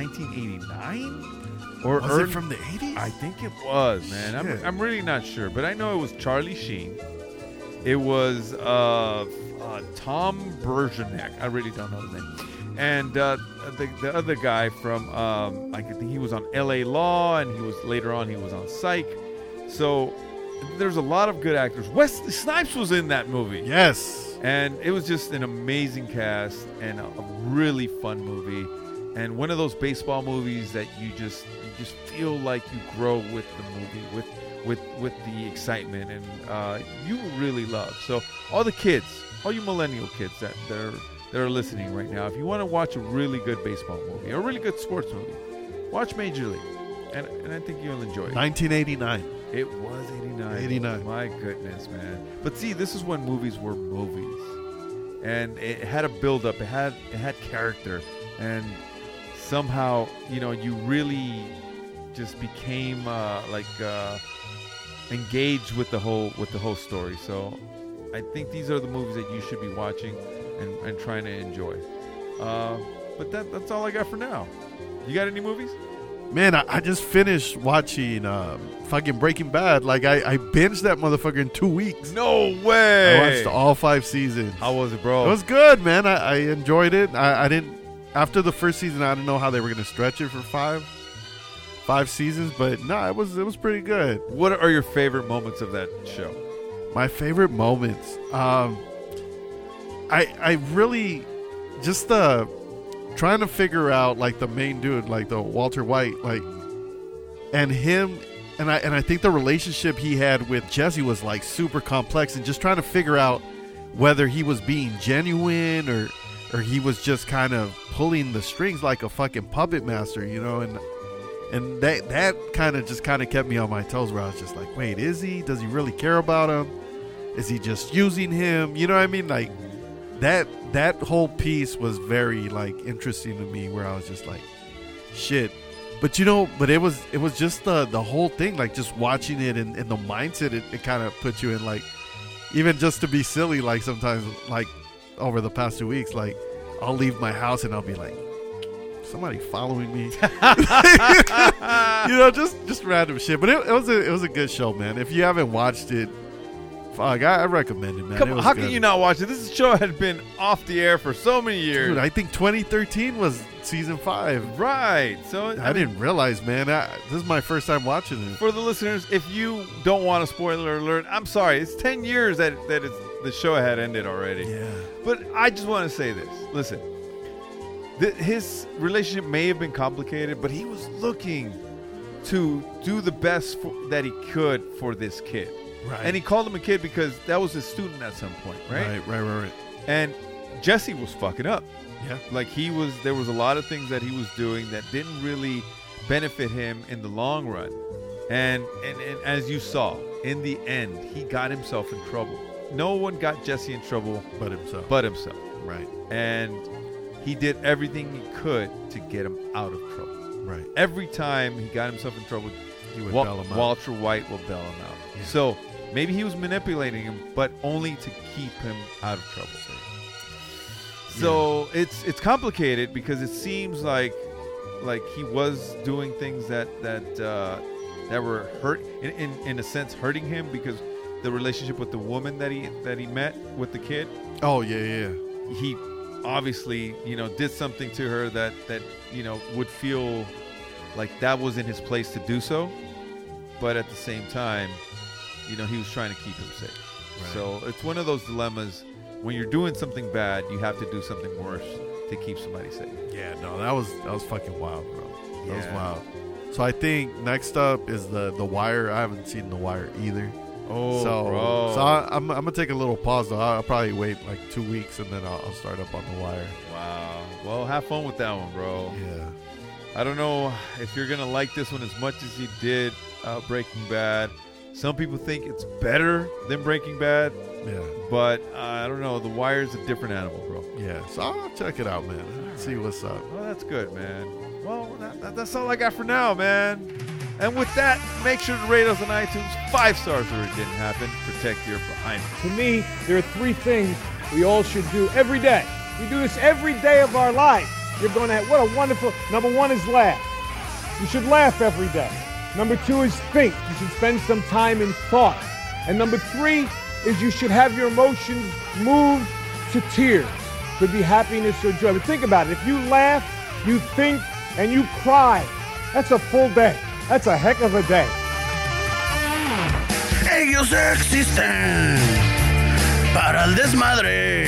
1989 or was it from the 80s? I think it was, man. I'm really not sure, but I know it was Charlie Sheen. It was Tom Bergeron. I really don't know his name. And the other guy from, I think he was on L.A. Law, and he was on Psych. So there's a lot of good actors. Wesley Snipes was in that movie. Yes. And it was just an amazing cast and a really fun movie. And one of those baseball movies that you just feel like you grow with the movie, with the excitement, and you really love. So all the kids, all you millennial kids that are listening right now, if you want to watch a really good baseball movie, or a really good sports movie, watch Major League, and I think you'll enjoy it. 1989. It was 89. 89. My goodness, man. But see, this is when movies were movies, and it had a build-up. It had character, and somehow you really just became engaged with the whole story. So I think these are the movies that you should be watching and trying to enjoy. But that's all I got for now. You got any movies? Man, I just finished watching fucking Breaking Bad. Like, I binged that motherfucker in 2 weeks. No way! I watched all 5 seasons. How was it, bro? It was good, man. I enjoyed it. I didn't... After the first season, I didn't know how they were going to stretch it for 5 seasons. But, no, it was pretty good. What are your favorite moments of that show? My favorite moments? I really... Just trying to figure out, like, the main dude, like the Walter White, like, and him, and I think the relationship he had with Jesse was like super complex, and just trying to figure out whether he was being genuine or he was just kind of pulling the strings like a fucking puppet master, and that kind of kept me on my toes, where I was just like, wait, does he really care about him? Is he just using him? You know what I mean? Like, that whole piece was very, like, interesting to me, where I was just like, shit. But it was just the whole thing, like, just watching it and the mindset it kind of puts you in, like, even just to be silly, like, sometimes, like, over the past 2 weeks, like, I'll leave my house and I'll be like, somebody following me. Just random shit. But it was a good show, man. If you haven't watched it, fuck, I recommend it, man. Come on, how can you not watch it? This show had been off the air for so many years. Dude, I think 2013 was season 5. Right. So I didn't realize, man. This is my first time watching it. For the listeners, if you don't want a spoiler alert, I'm sorry. It's 10 years that the show had ended already. Yeah. But I just want to say this. Listen, his relationship may have been complicated, but he was looking to do the best that he could for this kid. Right. And he called him a kid because that was his student at some point, right? Right. And Jesse was fucking up. Yeah. Like there was a lot of things that he was doing that didn't really benefit him in the long run. And as you saw, in the end, he got himself in trouble. No one got Jesse in trouble But himself. Right. And he did everything he could to get him out of trouble. Right. Every time he got himself in trouble, He would bail him out. Walter White will bail him out. Yeah. So maybe he was manipulating him, but only to keep him out of trouble. So it's complicated because it seems like he was doing things that were hurt in a sense hurting him, because the relationship with the woman that he met with the kid. Oh yeah. He obviously did something to her that would feel like that was in his place to do so, but at the same time, he was trying to keep him safe. Right. So it's one of those dilemmas. When you're doing something bad, you have to do something worse to keep somebody safe. Yeah, no, that was fucking wild, bro. That was Yeah. wild. So I think next up is the Wire. I haven't seen The Wire either. Oh, so bro. so I'm gonna take a little pause though. I'll probably wait like 2 weeks and then I'll start up on The Wire. Wow. Well, have fun with that one, bro. Yeah. I don't know if you're gonna like this one as much as you did Breaking Bad. Some people think it's better than Breaking Bad. Yeah. But I don't know. The Wire's a different animal, bro. Yeah. So I'll check it out, man. See what's up. Well, that's good, man. Well, that's all I got for now, man. And with that, make sure to rate us on iTunes 5 stars or it didn't happen. Protect your behind. To me, there are 3 things we all should do every day. We do this every day of our life. You're going to have, what a wonderful, number 1 is laugh. You should laugh every day. Number 2 is think. You should spend some time in thought. And number 3 is you should have your emotions move to tears. Could be happiness or joy. But think about it. If you laugh, you think, and you cry, that's a full day. That's a heck of a day. Ellos existen para el desmadre.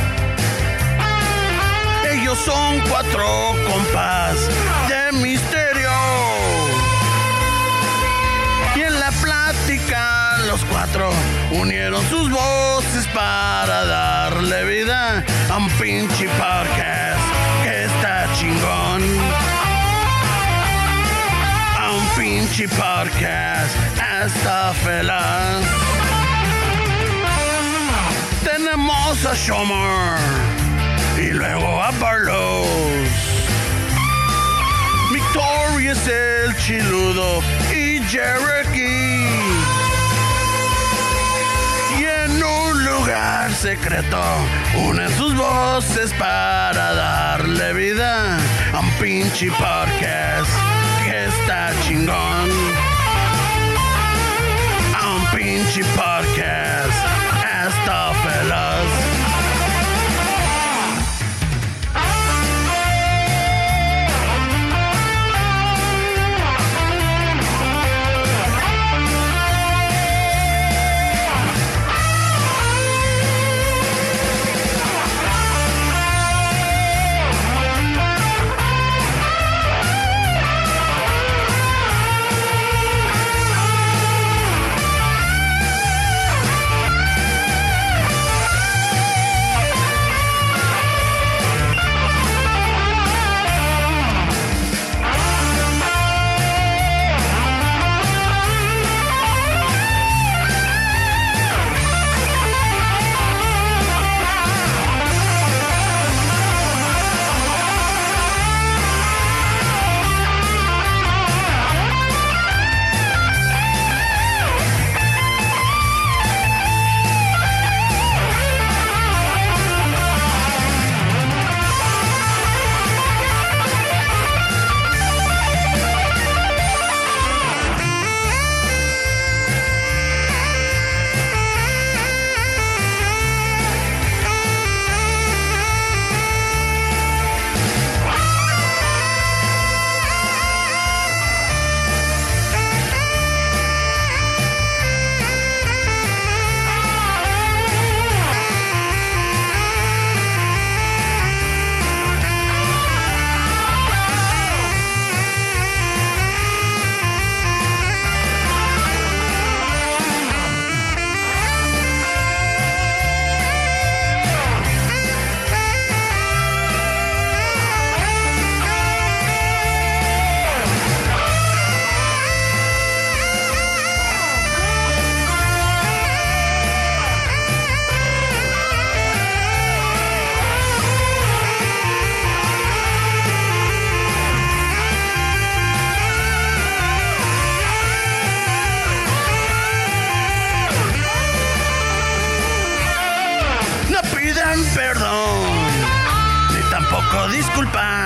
Ellos son 4 compas de misterio. Y en la plática los 4 unieron sus voces para darle vida a un pinche podcast que está chingón. A un pinche podcast está feliz. Tenemos a Shomer y luego a Barlos. Victoria es el chiludo y Cherokee. Y en un lugar secreto unen sus voces para darle vida a un pinche podcast que está chingón. A un pinche podcast está feliz. culpa.